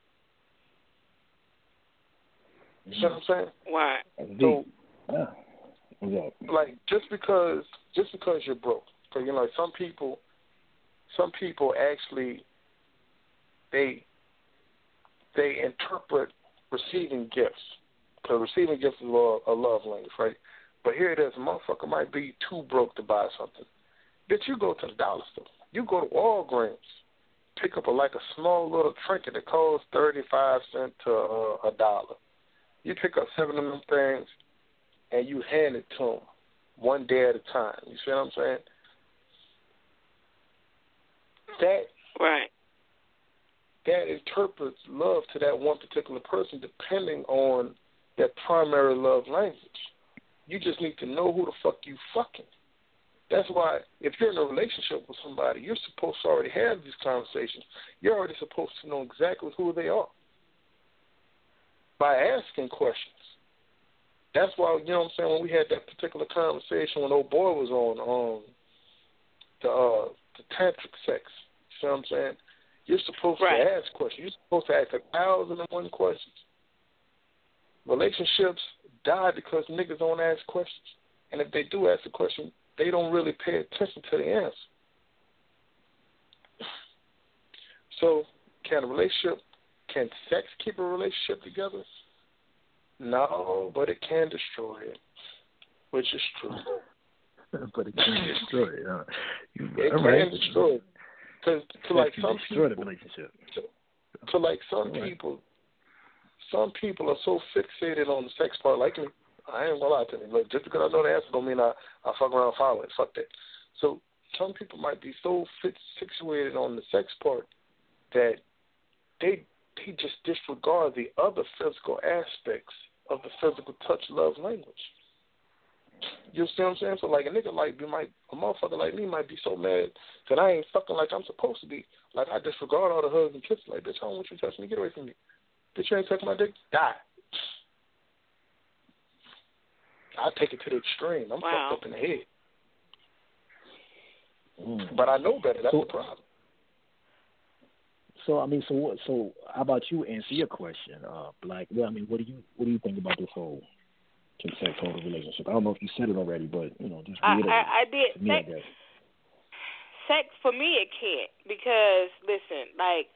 You see what I'm saying? Why? So, yeah. like, just because you're broke, because you know, like some people actually they interpret receiving gifts, because receiving gifts is a love language, right? But here it is, a motherfucker might be too broke to buy something. Bitch, you go to the dollar store, you go to Walgreens, pick up a small little trinket that costs 35 cents to $1. You pick up 7 of them things and you hand it to them one day at a time. You see what I'm saying? That interprets love to that one particular person depending on their primary love language. You just need to know who the fuck you fucking. That's why if you're in a relationship with somebody, you're supposed to already have these conversations. You're already supposed to know exactly who they are by asking questions. That's why, you know what I'm saying, when we had that particular conversation when old boy was on the tantric sex, you know what I'm saying? You're supposed to ask questions. You're supposed to ask 1,001 questions. Relationships die because niggas don't ask questions. And if they do ask a question, they don't really pay attention to the answer. So, can sex keep a relationship together? No, but it can destroy it, which is true. But it can destroy it. It can destroy it. Because to like some people, the relationship. To like some people are so fixated on the sex part. Like me, I ain't gonna lie to me. Look, just because I know the answer don't mean I fuck around and follow it. Fuck that. So some people might be so situated on the sex part that they just disregard the other physical aspects of the physical touch love language. You see what I'm saying? So like a nigga a motherfucker like me might be so mad that I ain't fucking like I'm supposed to be. Like I disregard all the hugs and kisses. Like, bitch, I don't want you to touch me. Get away from me. Bitch, you ain't touching my dick. Die. I take it to the extreme. I'm fucked up in the head. But I know better. That's the problem. So I mean, so how about you answer your question, Black? Well, I mean, what do you think about this whole sex total relationship? I don't know if you said it already, but just reiterate. I did. Sex for me, it can't, because listen, like,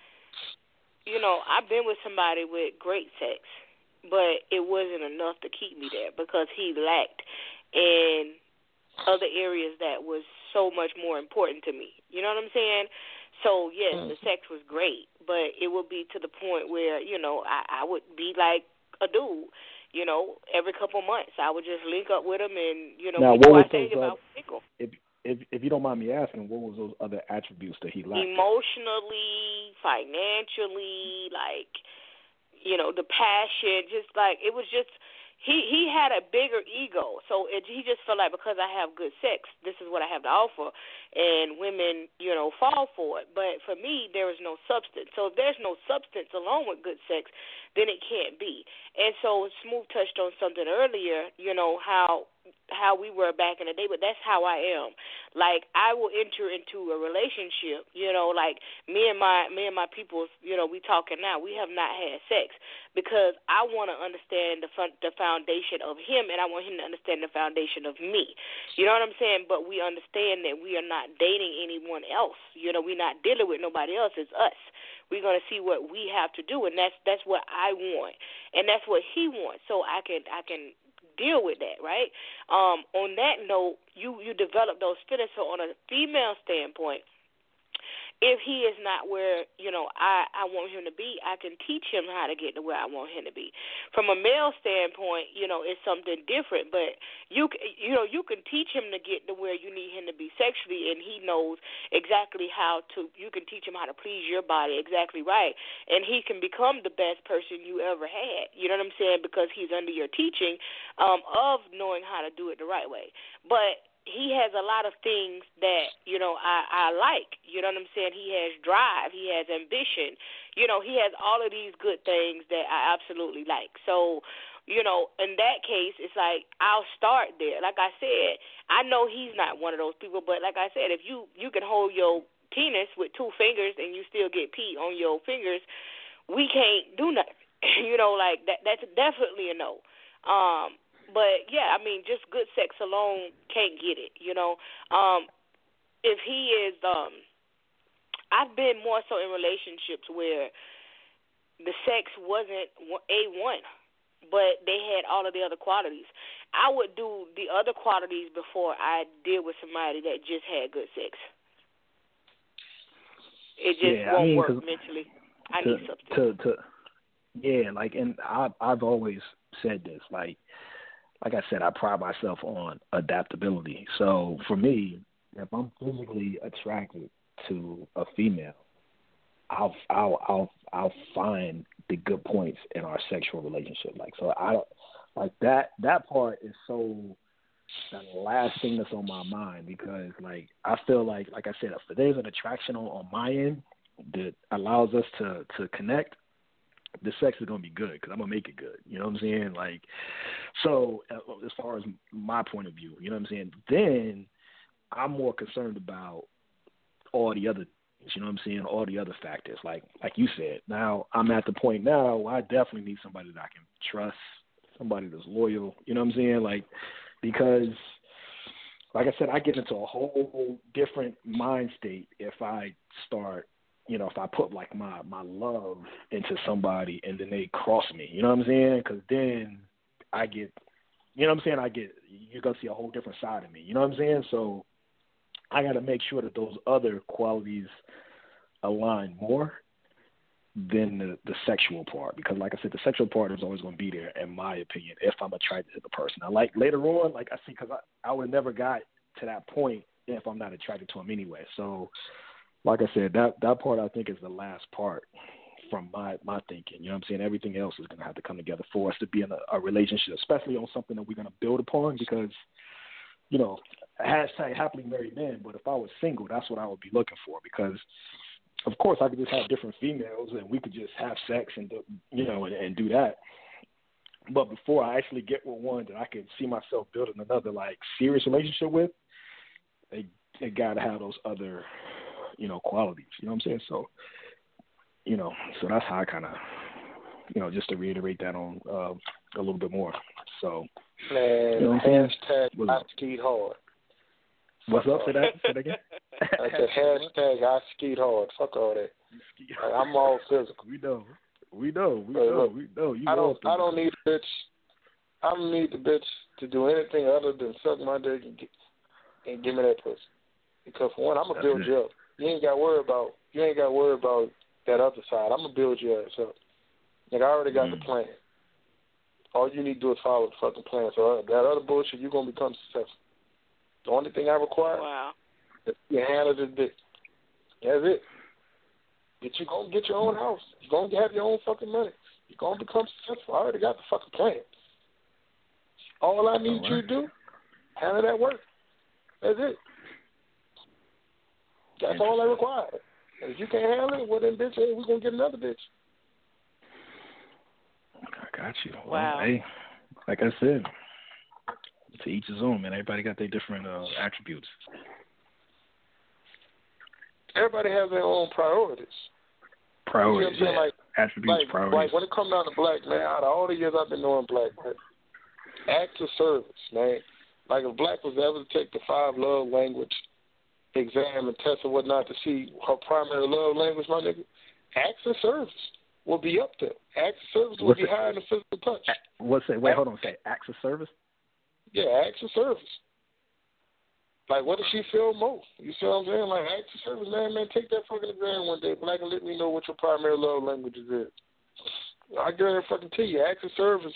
I've been with somebody with great sex, but it wasn't enough to keep me there because he lacked in other areas that was so much more important to me. You know what I'm saying? So, yes, the sex was great, but it would be to the point where, I would be like a dude. Every couple months I would just link up with him and, now, before I think about single. If you don't mind me asking, what was those other attributes that he lacked? Emotionally, financially, like, the passion, just like, it was just, he had a bigger ego. So he just felt like because I have good sex, this is what I have to offer. And women, fall for it. But for me, there is no substance. So if there's no substance along with good sex, then it can't be. And so Smooth touched on something earlier, how we were back in the day, but that's how I am. Like, I will enter into a relationship, like me and my people, we talking now. We have not had sex because I want to understand the foundation of him, and I want him to understand the foundation of me. You know what I'm saying? But we understand that we are not dating anyone else. We're not dealing with nobody else. It's us. We're going to see what we have to do, and that's what I want, and that's what he wants. So I can deal with that, right? On that note, you develop those feelings. So on a female standpoint, if he is not where, I want him to be, I can teach him how to get to where I want him to be. From a male standpoint, it's something different, but you can teach him to get to where you need him to be sexually, and he knows exactly you can teach him how to please your body exactly right, and he can become the best person you ever had. You know what I'm saying? Because he's under your teaching of knowing how to do it the right way. But he has a lot of things that, I like. You know what I'm saying? He has drive. He has ambition. He has all of these good things that I absolutely like. So, in that case, it's like I'll start there. Like I said, I know he's not one of those people, but like I said, if you can hold your penis with 2 fingers and you still get pee on your fingers, we can't do nothing. Like that's definitely a no. But, yeah, I mean, just good sex alone can't get it, If he is, I've been more so in relationships where the sex wasn't A1, but they had all of the other qualities. I would do the other qualities before I deal with somebody that just had good sex. It just won't work mentally. I need something. And I've always said this, like I said, I pride myself on adaptability. So for me, if I'm physically attracted to a female, I'll find the good points in our sexual relationship. Like, so I don't like that part is so the last thing that's on my mind because, like, I feel like I said, if there's an attraction on my end that allows us to connect, the sex is going to be good because I'm going to make it good. You know what I'm saying? Like, so as far as my point of view, you know what I'm saying? Then I'm more concerned about all the other things, you know what I'm saying? All the other factors, like you said. Now, I'm at the point now where I definitely need somebody that I can trust, somebody that's loyal, you know what I'm saying? Like, because, like I said, I get into a whole different mind state if I start, you know, if I put, like, my love into somebody and then they cross me, you know what I'm saying? Because then I get, you know what I'm saying? You're going to see a whole different side of me, you know what I'm saying? So I got to make sure that those other qualities align more than the sexual part, because like I said, the sexual part is always going to be there, in my opinion, if I'm attracted to the person. I like later on, like I see, because I would never got to that point if I'm not attracted to him anyway. So, like I said, that part I think is the last part from my thinking. You know what I'm saying? Everything else is going to have to come together for us to be in a relationship, especially on something that we're going to build upon, because, you know, hashtag happily married man, but if I was single, that's what I would be looking for, because of course I could just have different females and we could just have sex and, you know, and do that. But before I actually get with one that I could see myself building another, like, serious relationship with, they got to have those other, you know, qualities. You know what I'm saying? So, you know, so that's how I kind of, you know, just to reiterate that on a little bit more. So, man, you know hashtag I skied hard. What's up? Say that again. I said hashtag I skied hard. Fuck all that. Like, I'm all physical. We know. You I don't need a bitch. I don't need the bitch to do anything other than suck my dick and give me that pussy. Because for one, I'm gonna build you up. You ain't got to worry about that other side. I'm gonna build your ass up. Like, I already got the plan. All you need to do is follow the fucking plan. So that other bullshit, you're gonna become successful. The only thing I require is you handle this dick. That's it. But you're going to get your own house. You're going to have your own fucking money. You're going to become successful. I already got the fucking plan. All I need you to do, handle that work. That's it. That's all I require. And if you can't handle it, well then, bitch, hey, we're going to get another bitch. I got you. Wow. Well, hey, like I said, to each his own, man. Everybody got their different attributes. Everybody has their own priorities. Priorities, you know what I'm saying? Attributes, priorities. Like, when it comes down to black, man, out of all the years I've been knowing black, man, acts of service, man. Like, if black was ever to take the 5 love language exam and test and whatnot to see her primary love language, my nigga, acts of service will be up there. Acts of service will be higher than physical touch. Hold on. Say acts of service? Yeah, acts of service. Like, what does she feel most? You see what I'm saying? Like, acts of service, man, take that fucking exam one day, black, and let me know what your primary love language is. I guarantee fucking tell you, acts of service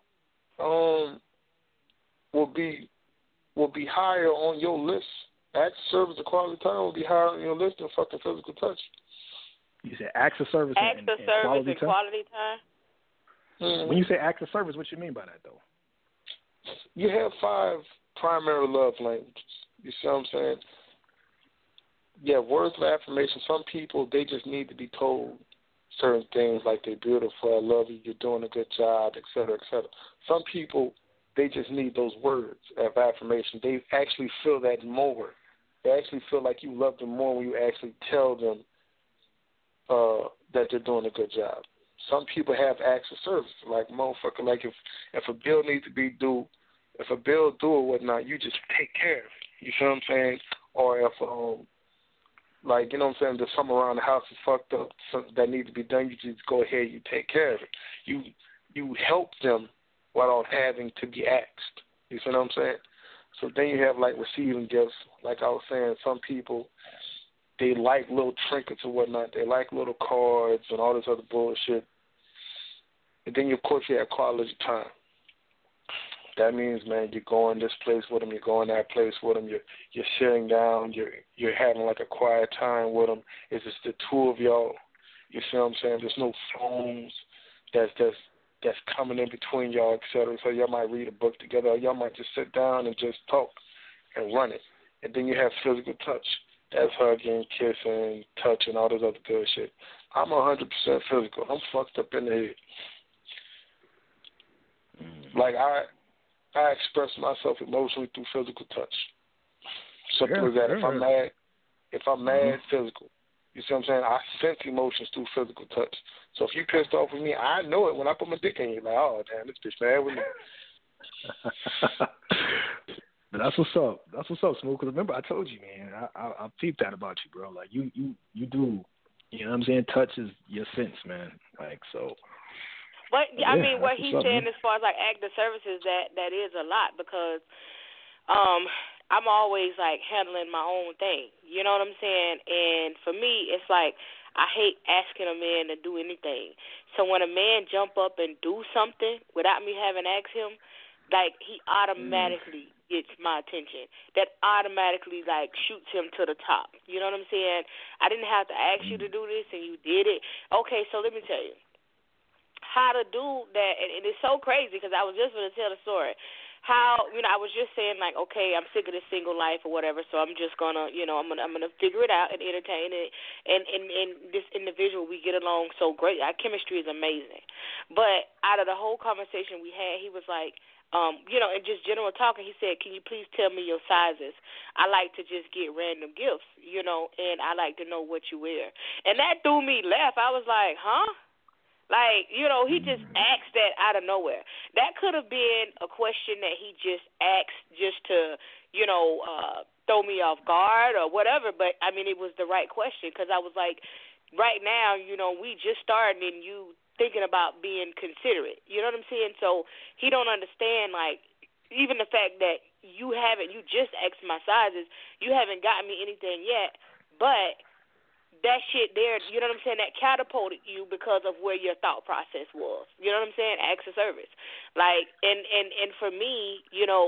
will be higher on your list. Acts of service, the quality time will be higher on your list than fucking physical touch. You said acts of service and quality time? Mm-hmm. When you say acts of service, what you mean by that, though? You have 5 primary love languages. You see what I'm saying? Yeah, words of affirmation. Some people, they just need to be told certain things like they're beautiful, I love you, you're doing a good job, et cetera, et cetera. Some people, they just need those words of affirmation. They actually feel that more. They actually feel like you love them more when you actually tell them that they're doing a good job. Some people have acts of service, like motherfucker, like if a bill needs to be due, if a bill due or whatnot, you just take care of it. You feel what I'm saying? Or if like, you know what I'm saying, there's something around the house is fucked up, something that needs to be done, you just go ahead, you take care of it. You help them without having to be asked. You see what I'm saying? So then you have, like, receiving gifts. Like I was saying, some people, they like little trinkets or whatnot. They like little cards and all this other bullshit. And then, of course, you have quality time. That means, man, you're going this place with them, you're going that place with them, you're sitting down, you're having, like, a quiet time with them. It's just the two of y'all. You see what I'm saying? There's no phones that's that's coming in between y'all, et cetera. So y'all might read a book together, or y'all might just sit down and just talk and run it. And then you have physical touch. That's hugging, kissing, touching, all this other good shit. I'm 100% physical. I'm fucked up in the head. Like, I express myself emotionally through physical touch. Simple as that. If I'm mad, physical. You see what I'm saying? I sense emotions through physical touch. So if you pissed off with me, I know it when I put my dick in you. Like, oh, damn, this bitch mad with me. But that's what's up. That's what's up, Smooth. Because remember, I told you, man, I peeped that about you, bro. Like, you do, you know what I'm saying? Touch is your sense, man. Like, so. But, I mean, what he's saying man. as far as, like, active services, that is a lot because I'm always, like, handling my own thing. You know what I'm saying? And for me, it's like I hate asking a man to do anything. So when a man jump up and do something without me having asked him, like, he automatically gets my attention. That automatically, like, shoots him to the top. You know what I'm saying? I didn't have to ask you to do this, and you did it. Okay, so let me tell you how to do that. And it's so crazy because I was just going to tell the story. How, you know, I was just saying, like, okay, I'm sick of this single life or whatever, so I'm just going to, you know, I'm gonna figure it out and entertain it. And this individual, we get along so great. Our chemistry is amazing. But out of the whole conversation we had, he was like, you know, and just general talking, he said, can you please tell me your sizes? I like to just get random gifts, you know, and I like to know what you wear. And that threw me left. I was like, huh? Like, you know, he just asked that out of nowhere. That could have been a question that he just asked just to, you know, throw me off guard or whatever. But, I mean, it was the right question because I was like, right now, you know, we just started and you thinking about being considerate. You know what I'm saying? So he don't understand, like, even the fact that you just asked my sizes, you haven't gotten me anything yet, but that shit there, you know what I'm saying, that catapulted you because of where your thought process was. You know what I'm saying? Acts of service. Like, and for me, you know,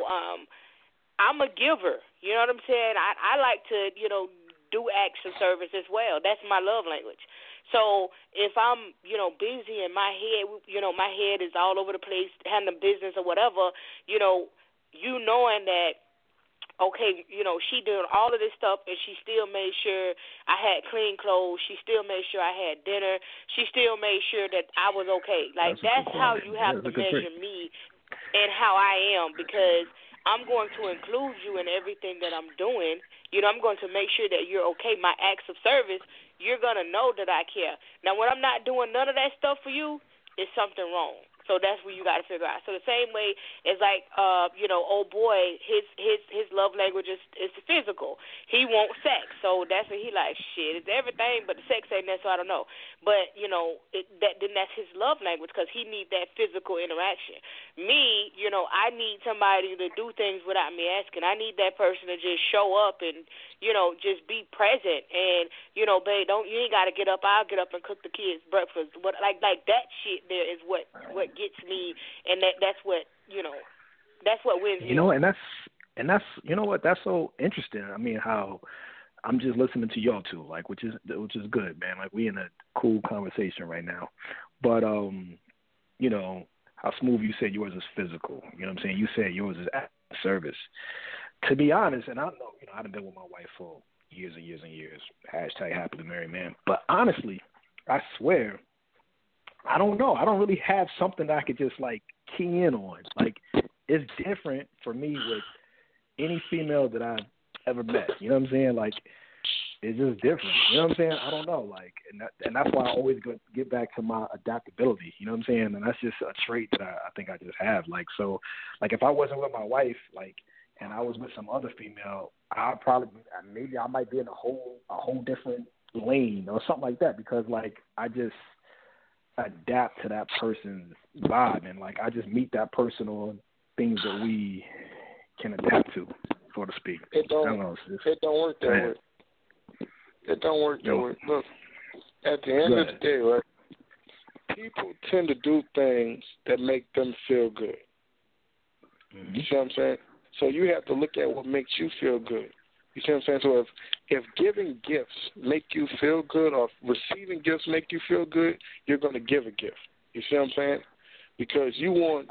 I'm a giver. You know what I'm saying? I like to, you know, do acts of service as well. That's my love language. So if I'm, you know, busy in my head, you know, my head is all over the place, handling business or whatever, you know, you knowing that, okay, you know, she doing all of this stuff, and she still made sure I had clean clothes. She still made sure I had dinner. She still made sure that I was okay. Like, that's how you have to measure me and how I am, because I'm going to include you in everything that I'm doing. You know, I'm going to make sure that you're okay. My acts of service, you're going to know that I care. Now, when I'm not doing none of that stuff for you, it's something wrong. So that's what you got to figure out. So the same way as like, you know, old boy, his love language is physical. He wants sex, so that's what he like. Shit, it's everything, but the sex ain't that. So I don't know. But you know, then that's his love language because he needs that physical interaction. Me, you know, I need somebody to do things without me asking. I need that person to just show up and, you know, just be present. And you know, babe, you ain't got to get up. I'll get up and cook the kids breakfast. But like that shit there is what gets me, and that's what, you know, that's what wins me. You know, and that's you know what, that's so interesting. I mean, how I'm just listening to y'all too, like, which is good, man. Like, we in a cool conversation right now. But you know, how Smooth, you said yours is physical. You know what I'm saying? You said yours is act of service. To be honest, and I know, you know, I've been with my wife for years and years and years. Hashtag happily married man. But honestly, I swear, I don't know. I don't really have something that I could just, like, key in on. Like, it's different for me with any female that I've ever met. You know what I'm saying? Like, it's just different. You know what I'm saying? I don't know. Like, and that's why I always get back to my adaptability. You know what I'm saying? And that's just a trait that I think I just have. Like, so, like, if I wasn't with my wife, like, and I was with some other female, I might be in a whole different lane or something like that, because, like, I just adapt to that person's vibe, and like I just meet that person on things that we can adapt to, so to speak. It don't work that way. It don't work that way. Look, at the end of the day, right, people tend to do things that make them feel good. Mm-hmm. You see what I'm saying? So you have to look at what makes you feel good. You see what I'm saying? So if giving gifts make you feel good or receiving gifts make you feel good, you're going to give a gift. You see what I'm saying? because you want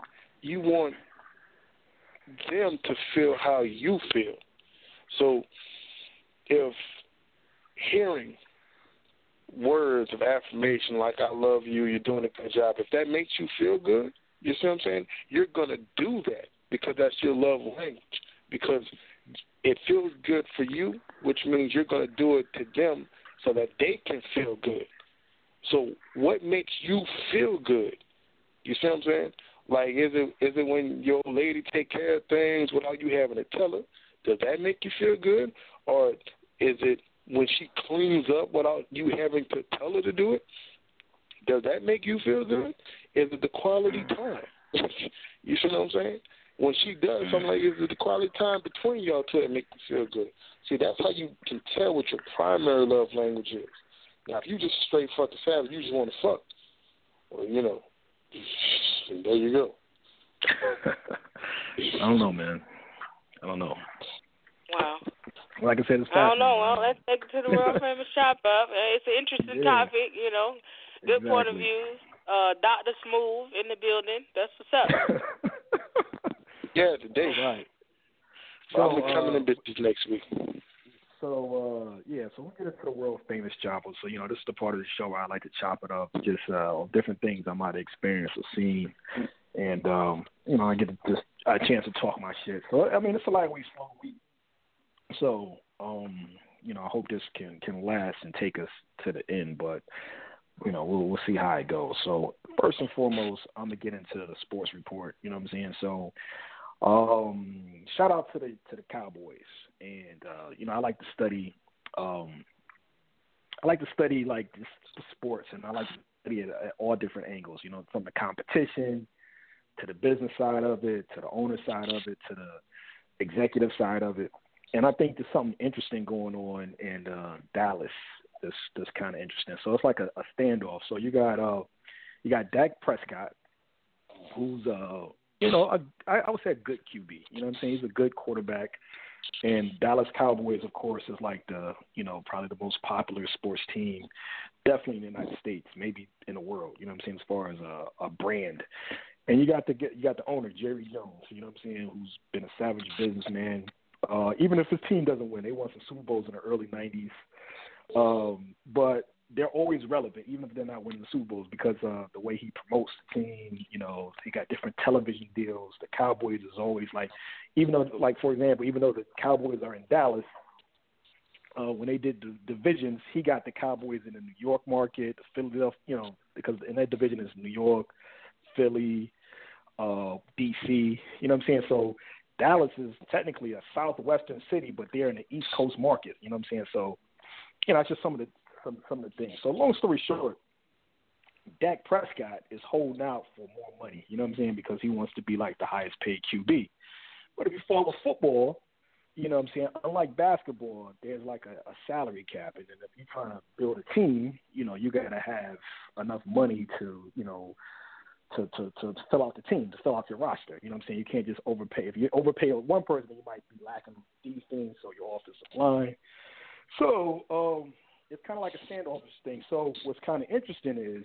them to feel how you feel. So if hearing words of affirmation like "I love you," "You're doing a good job," if that makes you feel good, you see what I'm saying? You're gonna do that because that's your love language. Because it feels good for you, which means you're gonna do it to them so that they can feel good. So what makes you feel good? You see what I'm saying? Like, is it when your lady take care of things without you having to tell her? Does that make you feel good? Or is it when she cleans up without you having to tell her to do it? Does that make you feel good? Is it the quality time? You see what I'm saying? When she does something like, is it the quality time between y'all two that make you feel good? See, that's how you can tell what your primary love language is. Now, if you just straight fuck the savage, you just want to fuck, well, you know, there you go. I don't know, man. I don't know. Wow. Like I said, it's I don't know. Well, let's take it to the world famous chop up. It's an interesting topic, you know. Good point of view. Dr. Smooth in the building. That's what's up. Yeah, today. Right. So I'll be coming in business next week. So we'll get into the world famous chopper. So, you know, this is the part of the show where I like to chop it up just on different things I might have experienced or seen. And, you know, I get just a chance to talk my shit. So, I mean, it's a lightweight, slow week. So, you know, I hope this can last and take us to the end. But, you know, we'll see how it goes. So, first and foremost, I'm going to get into the sports report. You know what I'm saying? So, shout out to the Cowboys. And you know, I like to study like the sports, and I like to study it at all different angles, you know, from the competition to the business side of it, to the owner side of it, to the executive side of it. And I think there's something interesting going on in Dallas that's kind of interesting. So it's like a standoff. So you got Dak Prescott, who's you know, I would say a good QB. You know what I'm saying? He's a good quarterback. And Dallas Cowboys, of course, is like probably the most popular sports team, definitely in the United States, maybe in the world. You know what I'm saying? As far as a brand, and you got the owner, Jerry Jones. You know what I'm saying? Who's been a savage businessman. Even if his team doesn't win, they won some Super Bowls in the early '90s. But they're always relevant, even if they're not winning the Super Bowls, because the way he promotes the team. You know, he got different television deals. The Cowboys is always like, even though the Cowboys are in Dallas, when they did the divisions, he got the Cowboys in the New York market, the Philadelphia, you know, because in that division is New York, Philly, D.C., you know what I'm saying? So Dallas is technically a southwestern city, but they're in the East Coast market, you know what I'm saying? So, you know, it's just some of the things. So long story short, Dak Prescott is holding out for more money, you know what I'm saying, because he wants to be like the highest paid QB. But if you follow football, you know what I'm saying, unlike basketball, there's like a salary cap. And then if you're trying to build a team, you know, you got to have enough money to, you know, to fill out the team, to fill out your roster. You know what I'm saying? You can't just overpay. If you overpay one person, you might be lacking defense or your offensive line. So it's kind of like a standoffish thing. So what's kind of interesting is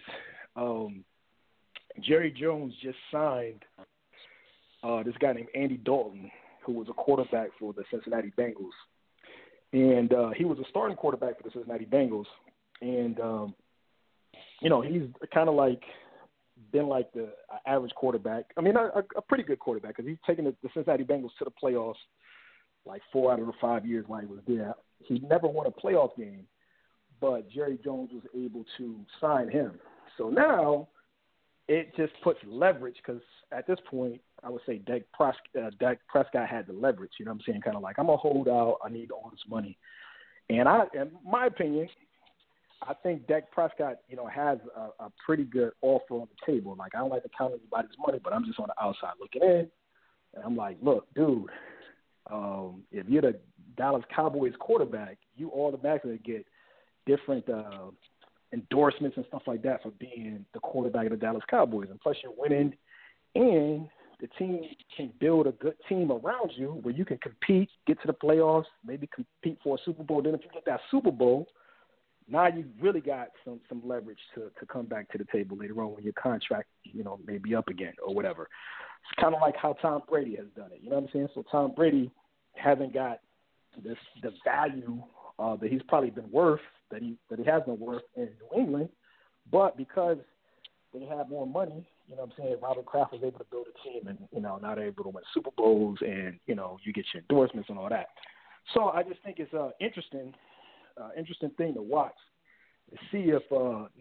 Jerry Jones just signed this guy named Andy Dalton, who was a quarterback for the Cincinnati Bengals. And he was a starting quarterback for the Cincinnati Bengals. And, you know, he's kind of like been like the average quarterback. I mean, a pretty good quarterback, because he's taken the Cincinnati Bengals to the playoffs like 4 out of the 5 years while he was there. He never won a playoff game, but Jerry Jones was able to sign him. So now it just puts leverage, because at this point, I would say Dak Prescott had the leverage. You know what I'm saying? Kind of like, I'm going to hold out. I need all this money. And in my opinion, I think Dak Prescott, you know, has a pretty good offer on the table. Like, I don't like to count anybody's money, but I'm just on the outside looking in. And I'm like, look, dude, if you're the Dallas Cowboys quarterback, you automatically get different endorsements and stuff like that for being the quarterback of the Dallas Cowboys. And plus, you're winning, and the team can build a good team around you where you can compete, get to the playoffs, maybe compete for a Super Bowl. Then if you get that Super Bowl, now you really got some leverage to come back to the table later on when your contract, may be up again or whatever. It's kind of like how Tom Brady has done it. You know what I'm saying? So Tom Brady hasn't got the value that he's probably been worth, that he has been worth in New England, but because they have more money, you know what I'm saying, Robert Kraft was able to build a team, and, now they're able to win Super Bowls, and, you get your endorsements and all that. So I just think it's an interesting thing to watch, to see if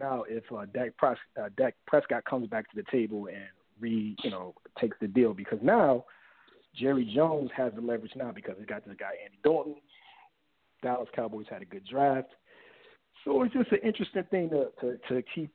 Dak Prescott comes back to the table and takes the deal, because now Jerry Jones has the leverage now because he got this guy Andy Dalton. Dallas Cowboys had a good draft, so it's just an interesting thing to keep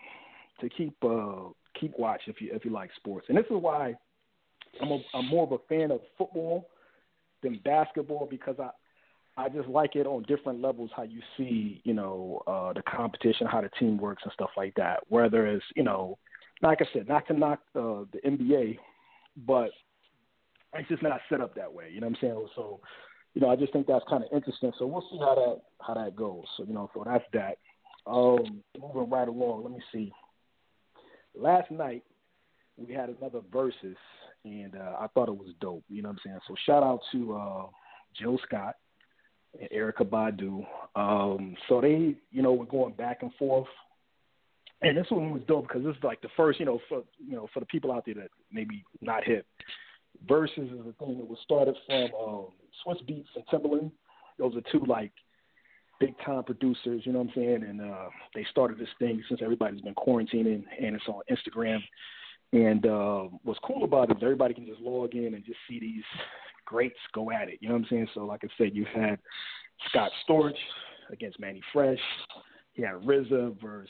watch if you like sports. And this is why I'm more of a fan of football than basketball, because I just like it on different levels, how you see, the competition, how the team works and stuff like that. Whether it's, like I said, not to knock the NBA, but it's just not set up that way. You know what I'm saying? So, I just think that's kind of interesting. So we'll see how that goes. So, so that's that. Moving right along, let me see. Last night, we had another versus, and I thought it was dope. You know what I'm saying? So shout out to Jill Scott and Erykah Badu. So they, were going back and forth. And this one was dope because this is like the first, for the people out there that maybe not hip. Versus is a thing that was started from Swiss Beats and Timbaland. Those are two, like, big-time producers, you know what I'm saying? And they started this thing since everybody's been quarantining, and it's on Instagram. And what's cool about it is everybody can just log in and just see these greats go at it, you know what I'm saying? So, like I said, you had Scott Storch against Manny Fresh. You had RZA versus,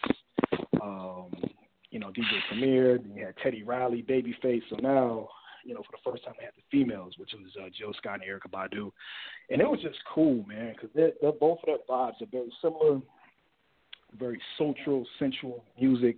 DJ Premier. Then you had Teddy Riley, Babyface. So now, for the first time they had the females, which was Jill Scott and Erykah Badu. And it was just cool, man, because they're both of their vibes are very similar, very sensual music.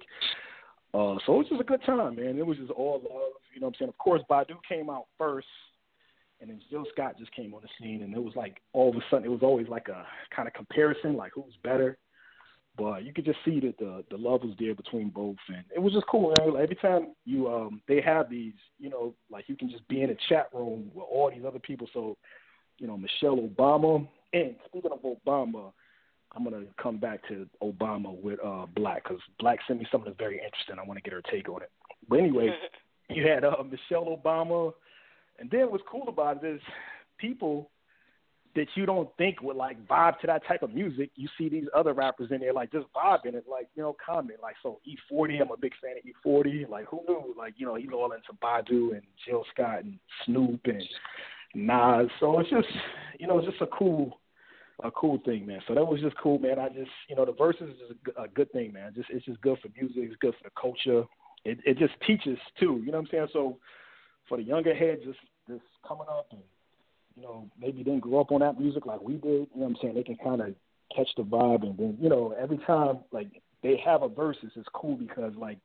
So it was just a good time, man. It was just all love, you know what I'm saying? Of course, Badu came out first, and then Jill Scott just came on the scene, and it was like all of a sudden it was always like a kind of comparison, like who's better. But you could just see that the love was there between both, and it was just cool. Man. Like every time they have these, like you can just be in a chat room with all these other people. So, Michelle Obama, and speaking of Obama, I'm gonna come back to Obama with Black, because Black sent me something that's very interesting. I want to get her take on it. But anyway, you had Michelle Obama, and then what's cool about it is people that you don't think would like vibe to that type of music. You see these other rappers in there like just vibing it, like, comment. Like, so E40, I'm a big fan of E40. Like, who knew? Like, he's all into Badu and Jill Scott and Snoop and Nas. So it's just, it's just a cool thing, man. So that was just cool, man. I just, the verses is a good thing, man. It's just good for music. It's good for the culture. It just teaches too, you know what I'm saying? So for the younger heads just coming up and, maybe didn't grow up on that music like we did, you know what I'm saying? They can kind of catch the vibe, and then, every time, like, they have a versus, it's cool because, like,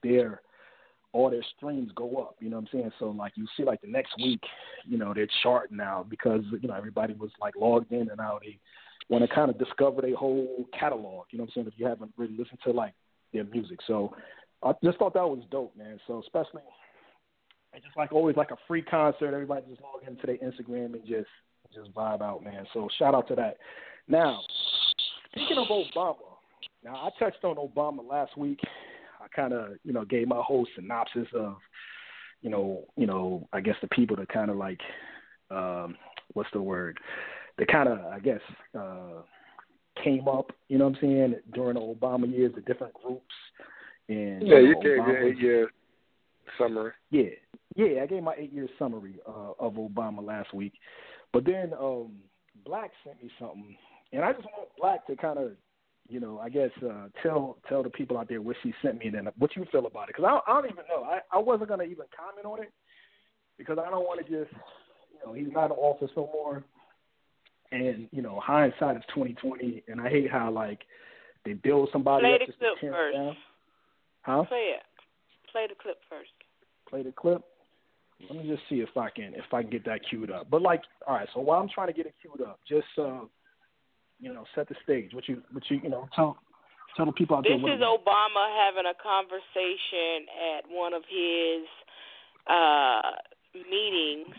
all their streams go up, you know what I'm saying? So, like, you see, like, the next week, they're charting now because, everybody was, like, logged in, and now they want to kind of discover their whole catalog, you know what I'm saying, if you haven't really listened to, like, their music. So I just thought that was dope, man. So especially – it's just like always like a free concert. Everybody just log into their Instagram and just vibe out, man. So shout out to that. Now, speaking of Obama, now I touched on Obama last week. I kind of, gave my whole synopsis of, I guess the people that kind of like, what's the word? They kind of, I guess, came up, you know what I'm saying, during the Obama years, the different groups. And you gave your summary. Yeah, I gave my 8-year summary of Obama last week. But then Black sent me something, and I just want Black to kind of, I guess tell the people out there what she sent me and then what you feel about it. Because I don't even know. I wasn't going to even comment on it because I don't want to just, he's not in office no more. And, hindsight is 20/20, and I hate how, like, they build somebody Play up the just clip to tear first. down. Huh? Play the clip first. Play the clip? Let me just see if I can get that queued up. But, like, all right, so while I'm trying to get it queued up, just, set the stage. What you Tell the people out This there. This is Obama having a conversation at one of his meetings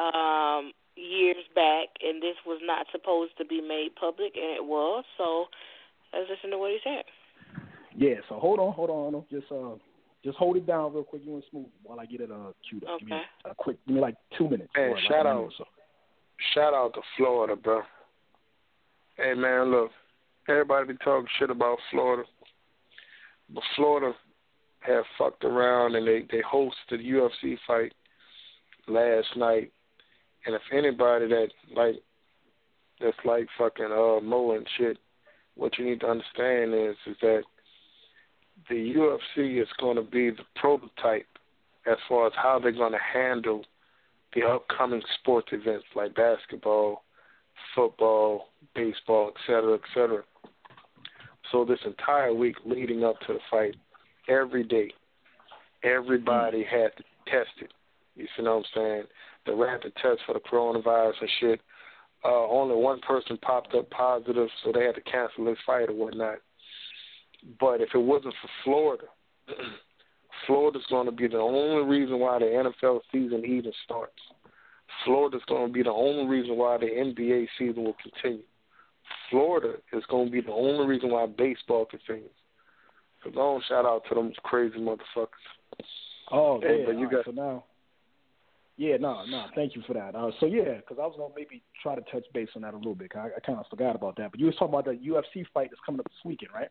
years back, and this was not supposed to be made public, and it was. So let's listen to what he said. Yeah. So hold on. Just hold it down real quick. You want to smooth while I get it queued up. Okay. Give me like 2 minutes. Man, shout out to Florida, bro. Hey man, look, everybody be talking shit about Florida, but Florida have fucked around and they hosted the UFC fight last night. And if anybody that's like fucking Mo and shit, what you need to understand is that the UFC is going to be the prototype as far as how they're going to handle the upcoming sports events like basketball, football, baseball, et cetera, So this entire week leading up to the fight, every day, everybody had to test it. You see what I'm saying? The rapid test for the coronavirus and shit. Only one person popped up positive, so they had to cancel this fight or whatnot. But if it wasn't for Florida, Florida's going to be the only reason why the NFL season even starts. Florida's going to be the only reason why the NBA season will continue. Florida is going to be the only reason why baseball continues. So long shout out to them crazy motherfuckers. Oh, hey, yeah. But you got so now, yeah, no, thank you for that. So, yeah, because I was going to maybe try to touch base on that a little bit. I kind of forgot about that. But you was talking about the UFC fight that's coming up this weekend, right?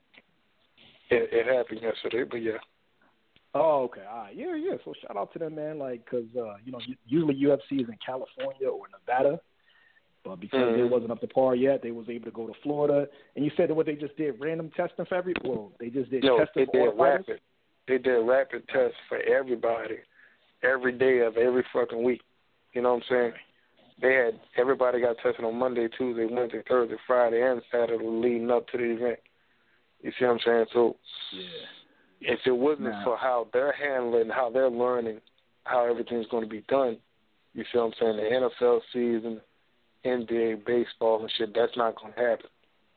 It happened yesterday, but yeah. Oh, okay. All right. Yeah. So shout out to them, man. Because usually UFC is in California or Nevada, but because they wasn't up to par yet, they was able to go to Florida. And you said that what they just did random testing for they just did testing for all the fighters? They did rapid tests for everybody, every day of every fucking week. You know what I'm saying? Everybody got tested on Monday, Tuesday, Wednesday, Thursday, Friday, and Saturday leading up to the event. You see what I'm saying? So, if it wasn't for how they're handling, how they're learning, how everything's going to be done, you see what I'm saying? The NFL season, NBA, baseball and shit, that's not going to happen.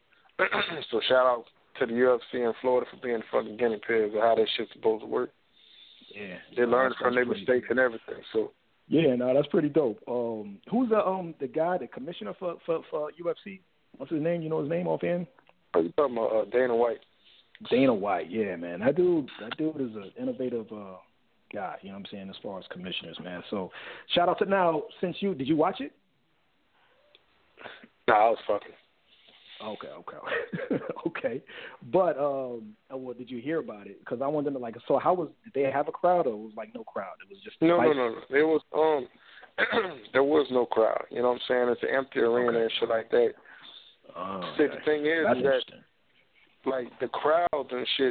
So shout out to the UFC in Florida for being fucking guinea pigs of how that shit's supposed to work. Yeah. They learn from their mistakes and everything. So. Yeah, no, that's pretty dope. Who's the guy, the commissioner for UFC? What's his name? You know his name offhand? Are you talking about Dana White? Dana White, yeah, man. That dude is an innovative guy, you know what I'm saying, as far as commissioners, man. So shout out to now, did you watch it? No, I was fucking. Okay. Okay. But, did you hear about it? Because I wanted to, did they have a crowd or was no crowd? It was just No. There was, there was no crowd. You know what I'm saying? It's an empty arena and shit like that. Oh, See, the thing is that, the crowd and shit,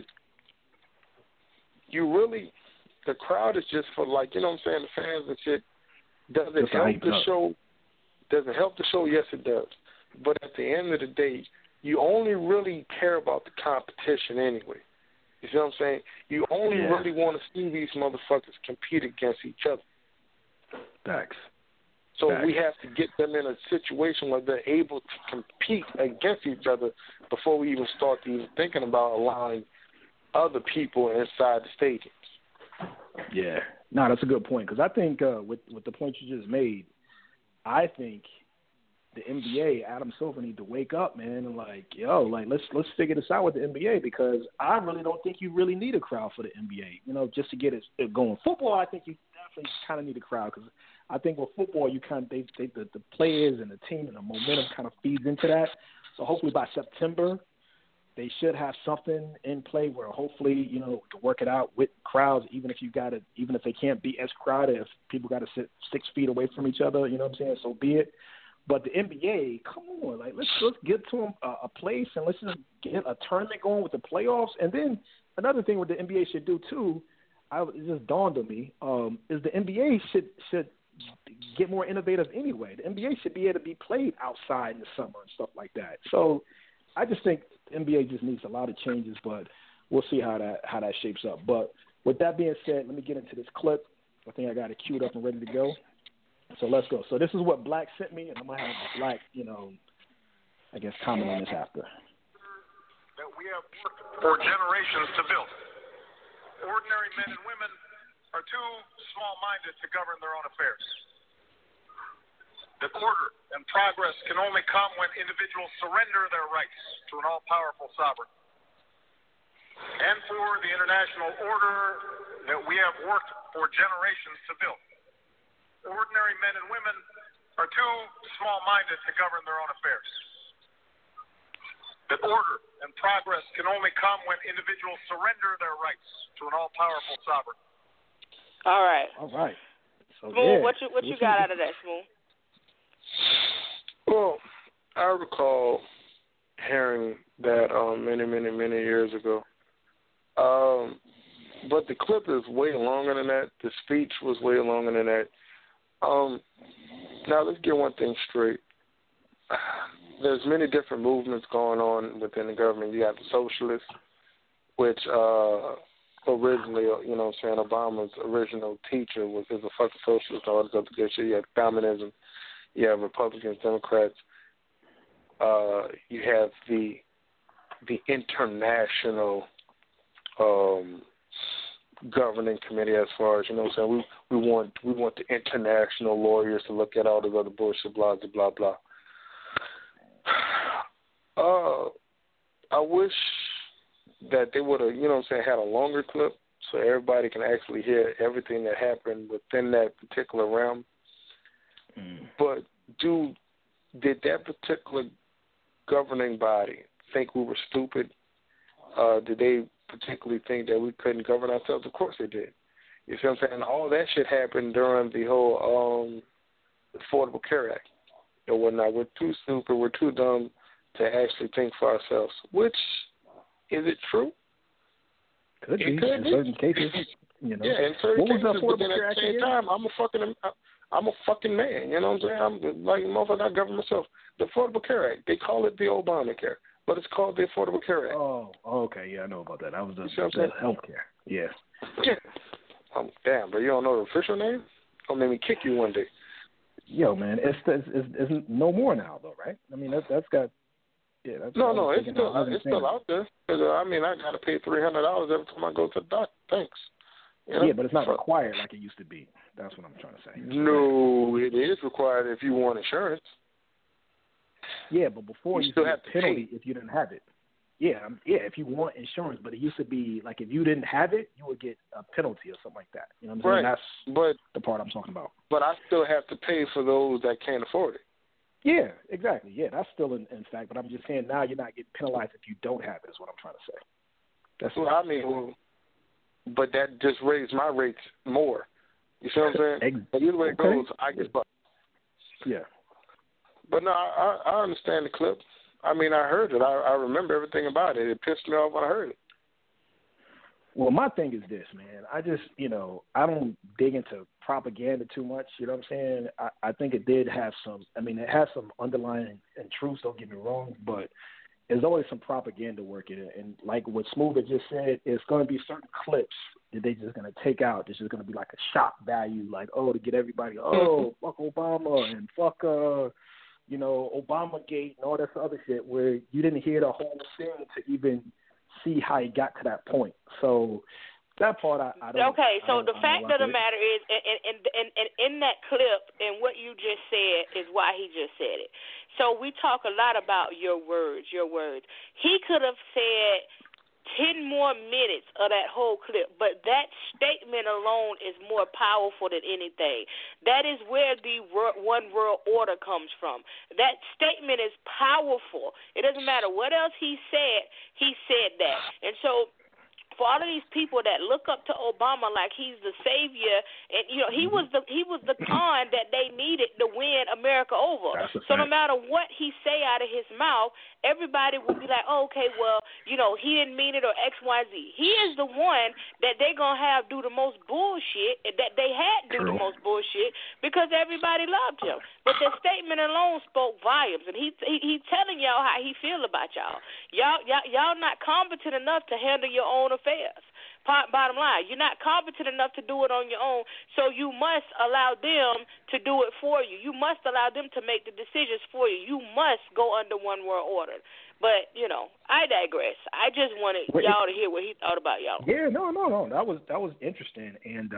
the crowd is just for, you know what I'm saying, the fans and shit. Does it help the show? Does it help the show? Yes, it does. But at the end of the day, you only really care about the competition anyway. You see what I'm saying? You only really want to see these motherfuckers compete against each other. Thanks. So we have to get them in a situation where they're able to compete against each other before we even start even thinking about allowing other people inside the stadiums. Yeah. No, that's a good point. Because I think with the point you just made, I think the NBA, Adam Silver, need to wake up, man, and let's figure this out with the NBA, because I really don't think you really need a crowd for the NBA, just to get it going. Football, I think you definitely kind of need a crowd, because I think with football, you kind of the players and the team and the momentum kind of feeds into that. So hopefully by September, they should have something in play where hopefully to work it out with crowds, even if they can't be as crowded, if people got to sit 6 feet away from each other, you know what I'm saying? So be it. But the NBA, come on, let's get to them a place and let's just get a tournament going with the playoffs. And then another thing what the NBA should do too, it just dawned on me, is the NBA should get more innovative anyway. The NBA should be able to be played outside in the summer and stuff like that. So I just think the NBA just needs a lot of changes, but we'll see how that shapes up. But with that being said, let me get into this clip. I think I got it queued up and ready to go. So let's go. So this is what Black sent me, and I'm going to have Black, comment on this after. that we have worked for generations to build. Ordinary men and women are too small-minded to govern their own affairs. That order and progress can only come when individuals surrender their rights to an all-powerful sovereign. And for the international order that we have worked for generations to build. Ordinary men and women are too small-minded to govern their own affairs. That order and progress can only come when individuals surrender their rights to an all-powerful sovereign. All right. All right. So, Smooth, yeah. what you got out of that, Smooth? Well, I recall hearing that many years ago. But the clip is way longer than that. The speech was way longer than that. Now, let's get one thing straight. There's many different movements going on within the government. You got the socialists, which originally, Obama's original teacher is a fucking socialist, all this other good shit. You have communism. You have Republicans, Democrats. You have the international governing committee, as far as we want the international lawyers to look at all this other bullshit, blah blah blah. I wish that they would have, had a longer clip so everybody can actually hear everything that happened within that particular realm. But did that particular governing body think we were stupid? Did they particularly think that we couldn't govern ourselves? Of course they did. You see what I'm saying? All that shit happened during the whole Affordable Care Act and whatnot. We're too stupid, we're too dumb to actually think for ourselves. Which, is it true? Could be in certain cases. Yeah, in certain cases, but then at the same time, I'm a fucking man. You know what I'm saying? I'm like, motherfucker, I govern myself. The Affordable Care Act, they call it the Obamacare, but it's called the Affordable Care Act. Oh, okay, yeah, I know about that. That was the health care. Yeah. Damn, but you don't know the official name? Don't make me kick you one day. Yo, man, it's no more now, though, right? I mean, that's got. Yeah, that's no, it's still out there. I mean, I got to pay $300 every time I go to the doctor. Thanks. Yeah, but it's not required like it used to be. That's what I'm trying to say. No, it is required if you want insurance. Yeah, but before you still have to penalty pay if you didn't have it. Yeah, if you want insurance, but it used to be like if you didn't have it, you would get a penalty or something like that. You know what I'm saying? Right. That's the part I'm talking about. But I still have to pay for those that can't afford it. Yeah, exactly. Yeah, that's still in fact. But I'm just saying now you're not getting penalized if you don't have it. Is what I'm trying to say. That's what I mean. But that just raised my rates more. You see what I'm saying? But either way it goes, I get bucked. Yeah. But no, I understand the clip. I mean, I heard it. I remember everything about it. It pissed me off when I heard it. Well, my thing is this, man. I just, I don't dig into propaganda too much. You know what I'm saying? I think it did have it has some underlying truths, don't get me wrong, but there's always some propaganda work in it. And like what Smooth had just said, it's going to be certain clips that they're just going to take out. It's just going to be like a shock value, like, to get everybody, fuck Obama and fuck, Obamagate and all this other shit where you didn't hear the whole thing to even see how he got to that point. So that part I don't. Okay, so the fact of the matter is, and in that clip, and what you just said is why he just said it. So we talk a lot about your words. He could have said 10 more minutes of that whole clip, but that statement alone is more powerful than anything. That is where the one world order comes from. That statement is powerful. It doesn't matter what else he said that. And so for all of these people that look up to Obama like he's the savior, and he was the con that they needed to win America over. So no matter what he say out of his mouth, everybody will be like, okay, well, he didn't mean it or X, Y, Z. He is the one that they're gonna have do the most bullshit, that they had do the most bullshit because everybody loved him. But the statement alone spoke volumes, and he telling y'all how he feel about y'all. Y'all not competent enough to handle your own affairs. Bottom line, you're not competent enough to do it on your own, so you must allow them to do it for you. You must allow them to make the decisions for you. You must go under one world order. But, I digress. I just wanted y'all to hear what he thought about y'all. Yeah, no. That was interesting. And,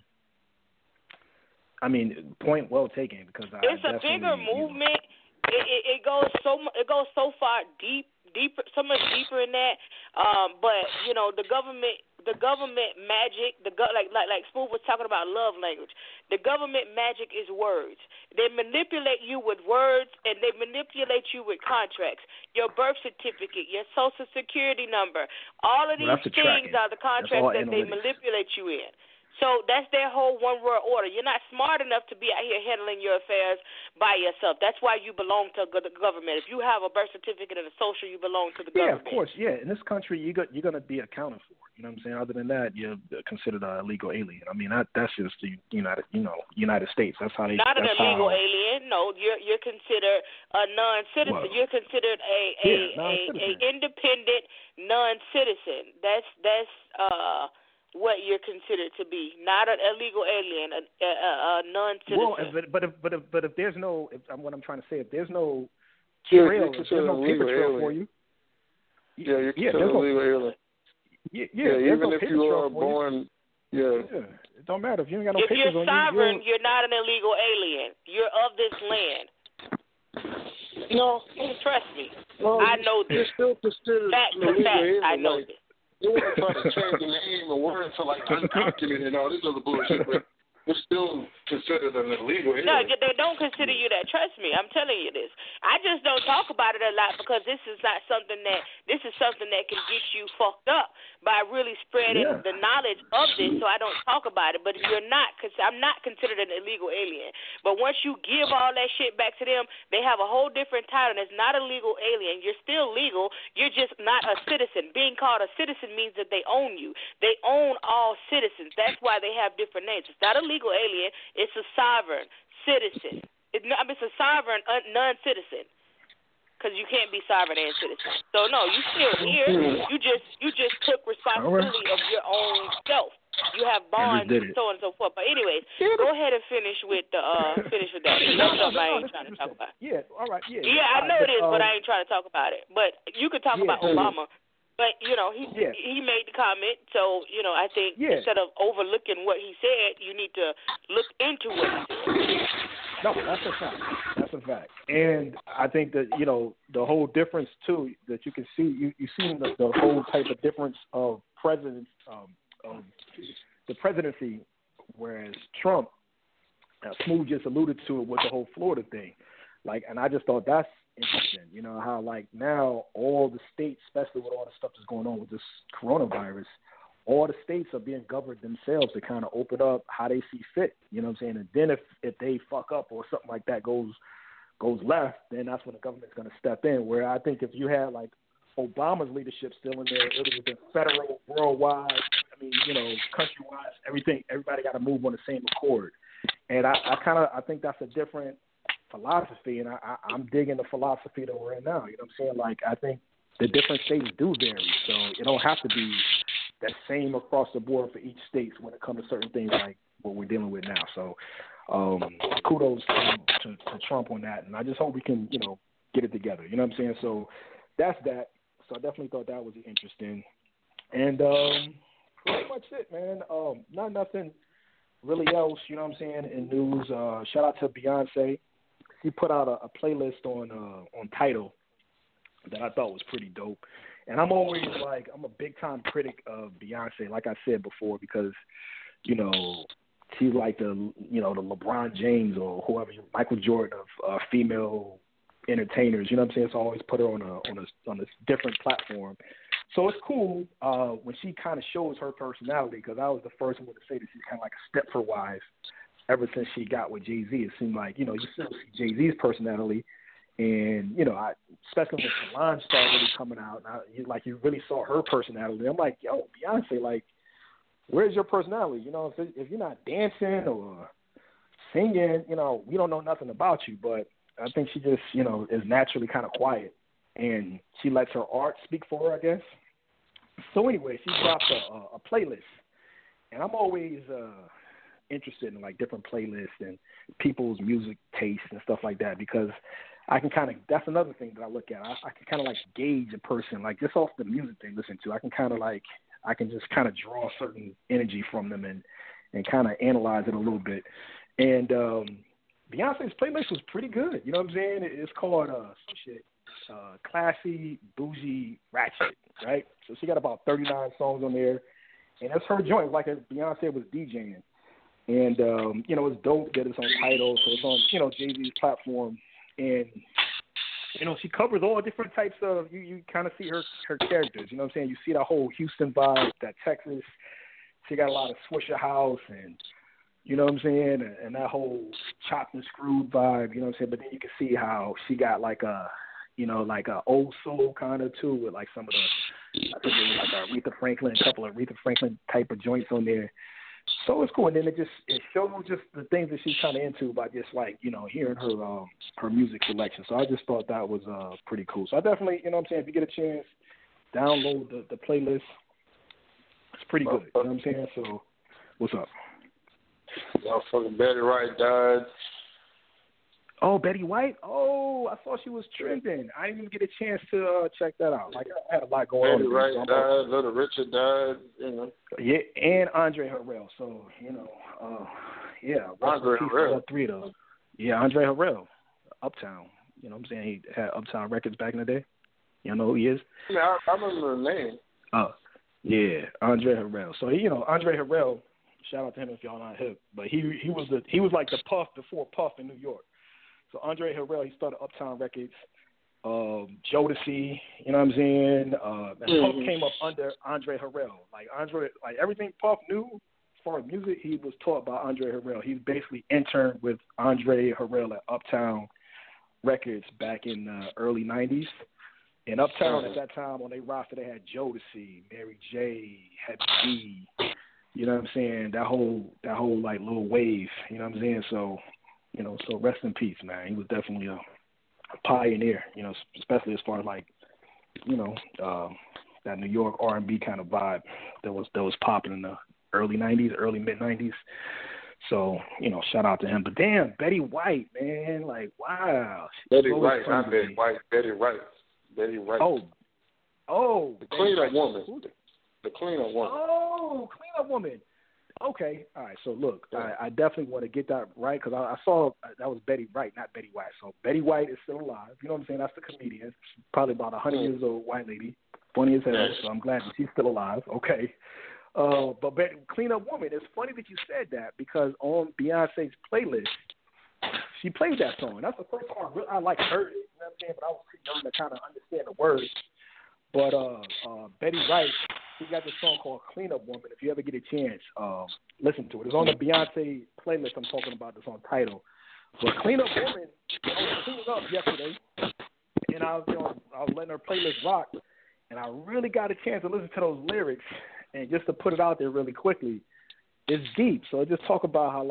point well taken, because it's a bigger movement. It goes so far deeper, so much deeper in that. But the government magic, like Smooth was talking about love language. The government magic is words. They manipulate you with words, and they manipulate you with contracts. Your birth certificate, your social security number, all of these things are the contracts that they manipulate you in. So that's their whole one world order. You're not smart enough to be out here handling your affairs by yourself. That's why you belong to the government. If you have a birth certificate and a social, you belong to the government. Yeah, of course. Yeah, in this country, you're going to be accounted for. You know what I'm saying? Other than that, you're considered an illegal alien. I mean, that's just the United States. That's how they. Not an illegal alien. No, you're considered a non-citizen. Well, you're considered a independent non-citizen. That's what you're considered to be, not an illegal alien, a non-citizen. Well, but if there's no, what I'm trying to say, if there's no trail, if there's no paper trail for you, you're considered an illegal alien. Even if you are born, it don't matter if you ain't got no papers on you. If you're sovereign, you're not an illegal alien. You're of this land. No, trust me. No, I know this. You're still considered an illegal alien. I know this. They want to try to change the name and word to like undocumented and all this other bullshit, but it's still considered an illegal alien. No, they don't consider you that. Trust me, I'm telling you this. I just don't talk about it a lot because this is something that can get you fucked up by really spreading the knowledge of this. So I don't talk about it. But if you're not, because I'm not considered an illegal alien. But once you give all that shit back to them, they have a whole different title. And it's not a legal alien. You're still legal. You're just not a citizen. Being called a citizen means that they own you. They own all citizens. That's why they have different names. It's not a legal alien. It's a sovereign citizen. It's a sovereign non-citizen. Because you can't be sovereign and citizen. So no, you still here. You just took responsibility of your own self. You have bonds and so on and so forth. But anyways, go ahead and finish with that. I ain't trying to talk about. Yeah, all right. Yeah, I know it is, but I ain't trying to talk about it. But you could talk about Obama. But he made the comment. So I think instead of overlooking what he said, you need to look into what he said. No, that's a fact. That's a fact. And I think that, the whole difference, too, that you can see, you see the whole type of difference of the presidency, whereas Trump, Smooth just alluded to it with the whole Florida thing. And I just thought that's interesting, how, now all the states, especially with all the stuff that's going on with this coronavirus, all the states are being governed themselves to kind of open up how they see fit. You know what I'm saying? And then if they fuck up or something like that goes left, then that's when the government's going to step in. Where I think if you had Obama's leadership still in there, it would have been federal, worldwide, countrywide, everything. Everybody got to move on the same accord. And I think that's a different philosophy, and I'm digging the philosophy that we're in now. You know what I'm saying? I think the different states do vary, so it don't have to be that same across the board for each state when it comes to certain things like what we're dealing with now. So kudos to Trump on that, and I just hope we can, get it together. You know what I'm saying? So that's that. So I definitely thought that was interesting. And pretty much it, man. Not nothing really else, you know what I'm saying, in news. Shout out to Beyonce. She put out a playlist on Tidal that I thought was pretty dope. And I'm always I'm a big time critic of Beyonce, like I said before, because, she's like the LeBron James or whoever, Michael Jordan of female entertainers. You know what I'm saying? So I always put her on a different platform. So it's cool when she kind of shows her personality, because I was the first one to say that she's kind of like a Stepford wife ever since she got with Jay-Z. It seemed like, you still see Jay-Z's personality. And, especially when Solange started really coming out, and you really saw her personality. I'm like, yo, Beyonce, where's your personality? If you're not dancing or singing, we don't know nothing about you. But I think she just, is naturally kind of quiet. And she lets her art speak for her, I guess. So anyway, she dropped a playlist, and I'm always interested in like different playlists and people's music tastes and stuff like that because I can kind of, that's another thing that I look at. I can kind of like gauge a person, like just off the music they listen to. I can kind of like, I can just kind of draw certain energy from them and kind of analyze it a little bit. And Beyonce's playlist was pretty good. You know what I'm saying? It's called some shit, Classy, Bougie, Ratchet, right? So she got about 39 songs on there. And that's her joint, like Beyonce was DJing. And, you know, it's dope that it's on Tidal, so it's on, you know, Jay-Z's platform. And, you know, she covers all different types of, you kind of see her characters, you know what I'm saying? You see that whole Houston vibe, that Texas. She got a lot of Swisher House and, you know what I'm saying? And that whole chopped and screwed vibe, you know what I'm saying? But then you can see how she got like a, you know, like a old soul kind of too with like some of the, I think it was like Aretha Franklin, a couple of Aretha Franklin type of joints on there. So it's cool, and then it shows just the things that she's kind of into by just like, you know, hearing her music selection. So I just thought that was pretty cool. So I definitely, you know what I'm saying, if you get a chance, download the playlist. It's pretty good. You know what I'm saying? So what's up? Y'all fucking Betty Wright died. Oh, Betty White? Oh, I thought she was trending. I didn't even get a chance to check that out. Like, I had a lot going on. Betty Wright died. Little Richard died. You know. Yeah, and Andre Harrell. So, you know, yeah. Andre Harrell. Three of those. Yeah, Andre Harrell, Uptown. You know what I'm saying? He had Uptown Records back in the day. You know who he is? Yeah, I remember the name. Oh, yeah, Andre Harrell. So, you know, Andre Harrell, shout out to him if y'all not hip, but he was like the Puff before Puff in New York. So Andre Harrell, he started Uptown Records, Jodeci, you know what I'm saying? And Puff came up under Andre Harrell. Like everything Puff knew as far as music, he was taught by Andre Harrell. He basically interned with Andre Harrell at Uptown Records back in the early 90s. And Uptown at that time, on their roster, they had Jodeci, Mary J, Heavy D, you know what I'm saying? That whole like little wave, you know what I'm saying? So, you know, so rest in peace, man. He was definitely a pioneer, you know, especially as far as like, you know, that New York R&B kind of vibe that was popping in the early 90s, early mid 90s. So, you know, shout out to him. But damn, Betty White, man, like wow. Betty White, not Betty White. Betty Wright. Betty Wright. Oh, the cleanup woman. The cleanup woman. Oh, cleanup woman. Okay, all right. So look, I definitely want to get that right because I saw that was Betty Wright, not Betty White. So Betty White is still alive. You know what I'm saying? That's the comedian. She's probably about 100 years old, white lady, funny as hell. So I'm glad that she's still alive. Okay. But Cleanup Woman, it's funny that you said that because on Beyonce's playlist, she played that song. That's the first time I like heard it. You know what I'm saying? But I was too young to kind of understand the words. But Betty Wright, she got this song called Cleanup Woman. If you ever get a chance, listen to it. It's on the Beyonce playlist I'm talking about that's on Tidal. But Cleanup Woman, I was cleaning up yesterday, and I was letting her playlist rock, and I really got a chance to listen to those lyrics, and just to put it out there really quickly, it's deep. So it just talk about how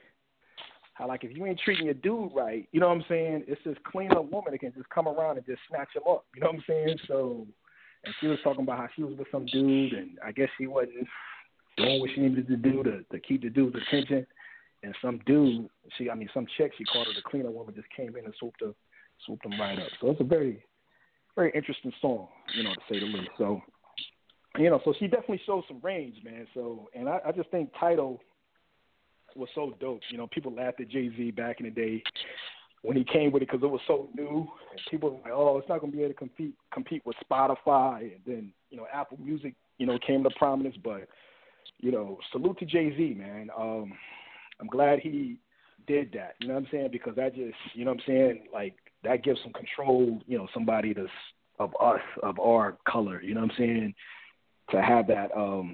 if you ain't treating your dude right, you know what I'm saying? It's this clean-up woman that can just come around and just snatch him up. You know what I'm saying? So, and she was talking about how she was with some dude, and I guess she wasn't doing what she needed to do to keep the dude's attention. And some chick, she called her the clean-up woman, just came in and swooped him right up. So it's a very, very interesting song, you know, to say the least. So, you know, so she definitely shows some range, man. So, and I just think Tidal was so dope. You know, people laughed at Jay-Z back in the day when he came with it because it was so new. And people were like, oh, it's not going to be able to compete with Spotify. And then, you know, Apple Music, you know, came to prominence. But, you know, salute to Jay-Z, man. I'm glad he did that. You know what I'm saying? Because that just, you know what I'm saying, like, that gives some control, you know, somebody that's of us, of our color, you know what I'm saying, to have that,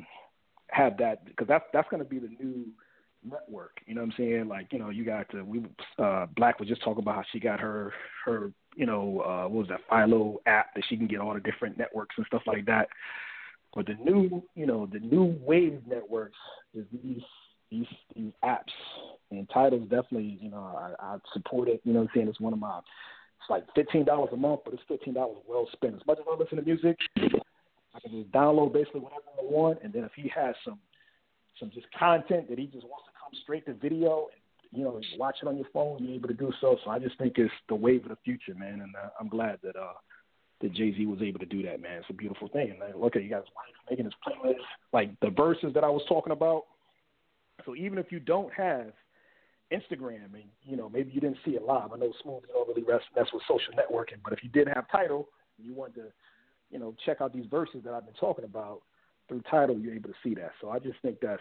because that's going to be the new network, you know what I'm saying? Like, you know, you got Black was just talking about how she got her you know, what was that, Philo app that she can get all the different networks and stuff like that. But the new wave networks is these apps, and Tidal's definitely, you know, I support it, you know what I'm saying? It's one of my, it's like $15 a month, but it's $15 well spent. As much as I listen to music, I and just download basically whatever I want. And then if he has some just content that he just wants to come straight to video and, you know, watch it on your phone, you're able to do so. So I just think it's the wave of the future, man. And I'm glad that Jay-Z was able to do that, man. It's a beautiful thing. And look at you guys making his playlist, like the verses that I was talking about. So even if you don't have Instagram and, you know, maybe you didn't see it live. I know Smooth don't really mess with social networking, but if you did have Tidal, you wanted to, you know, check out these verses that I've been talking about through Tidal, you're able to see that. So I just think that's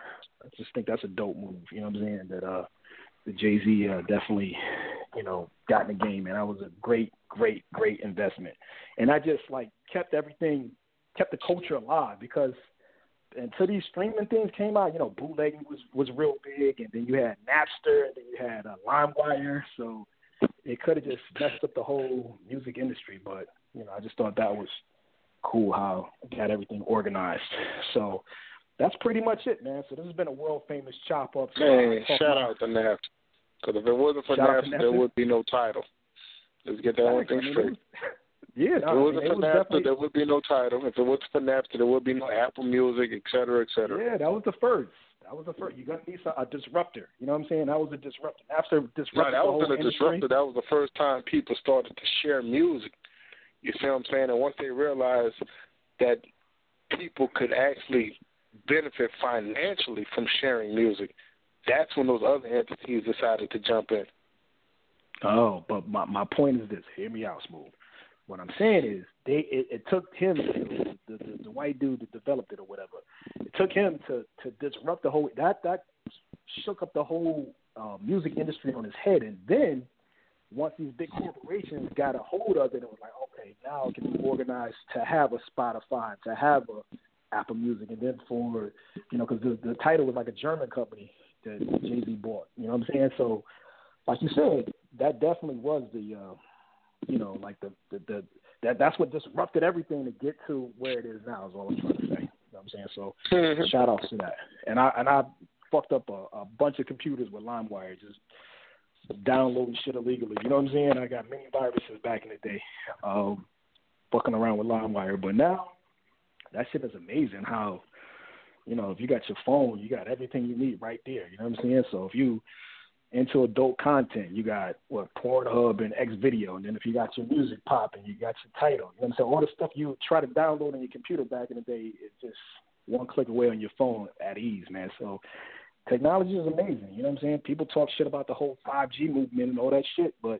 a dope move. You know what I'm saying? That the Jay-Z definitely, you know, got in the game, and that was a great investment. And I just kept the culture alive because until these streaming things came out, you know, bootlegging was real big, and then you had Napster, and then you had LimeWire, so it could have just messed up the whole music industry. But, you know, I just thought that was cool how it got everything organized. So that's pretty much it, man. So this has been a world-famous chop-up. Man, shout out to Napster. Because if it wasn't for Napster, there would be no Tidal. Let's get that one thing straight. Yeah, if it wasn't for Napster, there would be no Tidal. If it wasn't for Napster, there would be no Apple Music, et cetera, et cetera. Yeah, that was the first. You're going to need a disruptor. You know what I'm saying? That was a disruptor. Napster disrupted right, that the whole wasn't a industry. disruptor. That was the first time people started to share music. You see what I'm saying? And once they realized that people could actually benefit financially from sharing music, that's when those other entities decided to jump in. Oh, but my point is this. Hear me out, Smooth. What I'm saying is it took him, the white dude that developed it or whatever, it took him to disrupt the whole, that shook up the whole music industry on his head. And then once these big corporations got a hold of it, it was like, okay, now it can be organized to have a Spotify, to have a Apple Music. And then for, you know, because the Tidal was like a German company that Jay-Z bought. You know what I'm saying? So, like you said, that definitely was the, you know, like that's what disrupted everything to get to where it is now is all I'm trying to say. You know what I'm saying? So, shout out to that. And I fucked up a bunch of computers with LimeWire, just downloading shit illegally. You know what I'm saying? I got many viruses back in the day, fucking around with LimeWire. But now, that shit is amazing how, you know, if you got your phone, you got everything you need right there. You know what I'm saying? So if you into adult content, you got Pornhub and Xvideo, and then if you got your music popping, you got your Tidal. You know what I'm saying? All the stuff you try to download on your computer back in the day is just one click away on your phone at ease, man. So technology is amazing. You know what I'm saying? People talk shit about the whole 5G movement and all that shit, but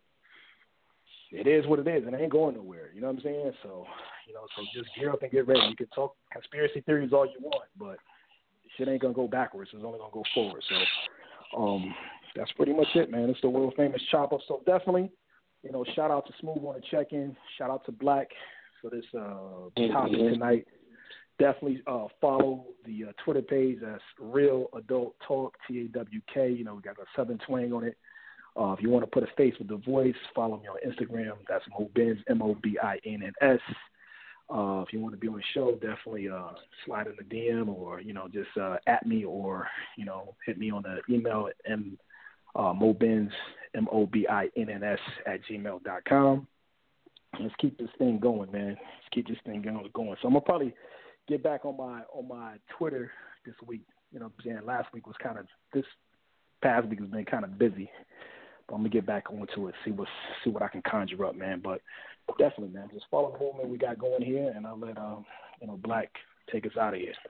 it is what it is, and it ain't going nowhere. You know what I'm saying? So, you know, so just gear up and get ready. You can talk conspiracy theories all you want, but shit ain't gonna go backwards. It's only gonna go forward. So, that's pretty much it, man. It's the world famous chop up. So definitely, you know, shout out to Smooth on the check-in. Shout out to Black for this topic tonight. Definitely follow the Twitter page. That's Real Adult Talk, TAWK. You know, we got a Southern twang on it. If you want to put a face with the voice, follow me on Instagram. That's Mobins, MOBINNS. If you want to be on the show, definitely slide in the DM or, you know, just at me or, you know, hit me on the email at Mobins, MOBINNS @gmail.com. Let's keep this thing going, man. Let's keep this thing going. So I'm gonna probably get back on my Twitter this week. You know what I'm saying? Last week was this past week has been kind of busy. But I'm gonna get back onto it, see what I can conjure up, man. But definitely, man, just follow the movement we got going here, and I'll let you know, Black take us out of here.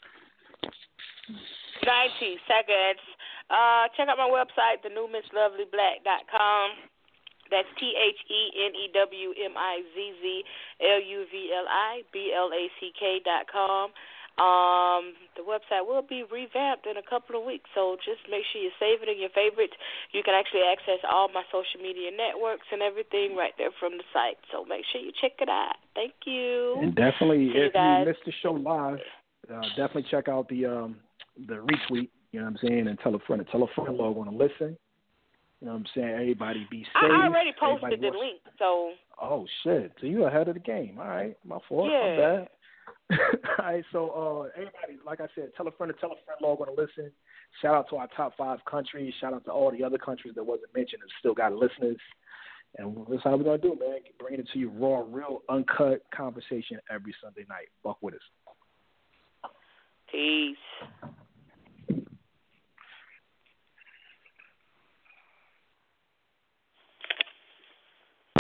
90 seconds. Check out my website, thenewmisslovelyblack.com. That's THENEWMIZZLUVLIBLACK.com. The website will be revamped in a couple of weeks, so just make sure you save it in your favorites. You can actually access all my social media networks and everything right there from the site, so make sure you check it out. Thank you. And definitely, if you missed the show live, definitely check out the retweet, you know what I'm saying, and tell a friend log on to listen. You know what I'm saying? Everybody be safe. I already posted the link, so. Oh, shit. So you ahead of the game. All right. My fault. Yeah. My bad. All right. So, everybody, like I said, tell a friend log on to listen. Shout out to our top 5 countries. Shout out to all the other countries that wasn't mentioned and still got listeners. And that's how we're going to do, man. Bringing it to you raw, real, uncut conversation every Sunday night. Fuck with us. Peace.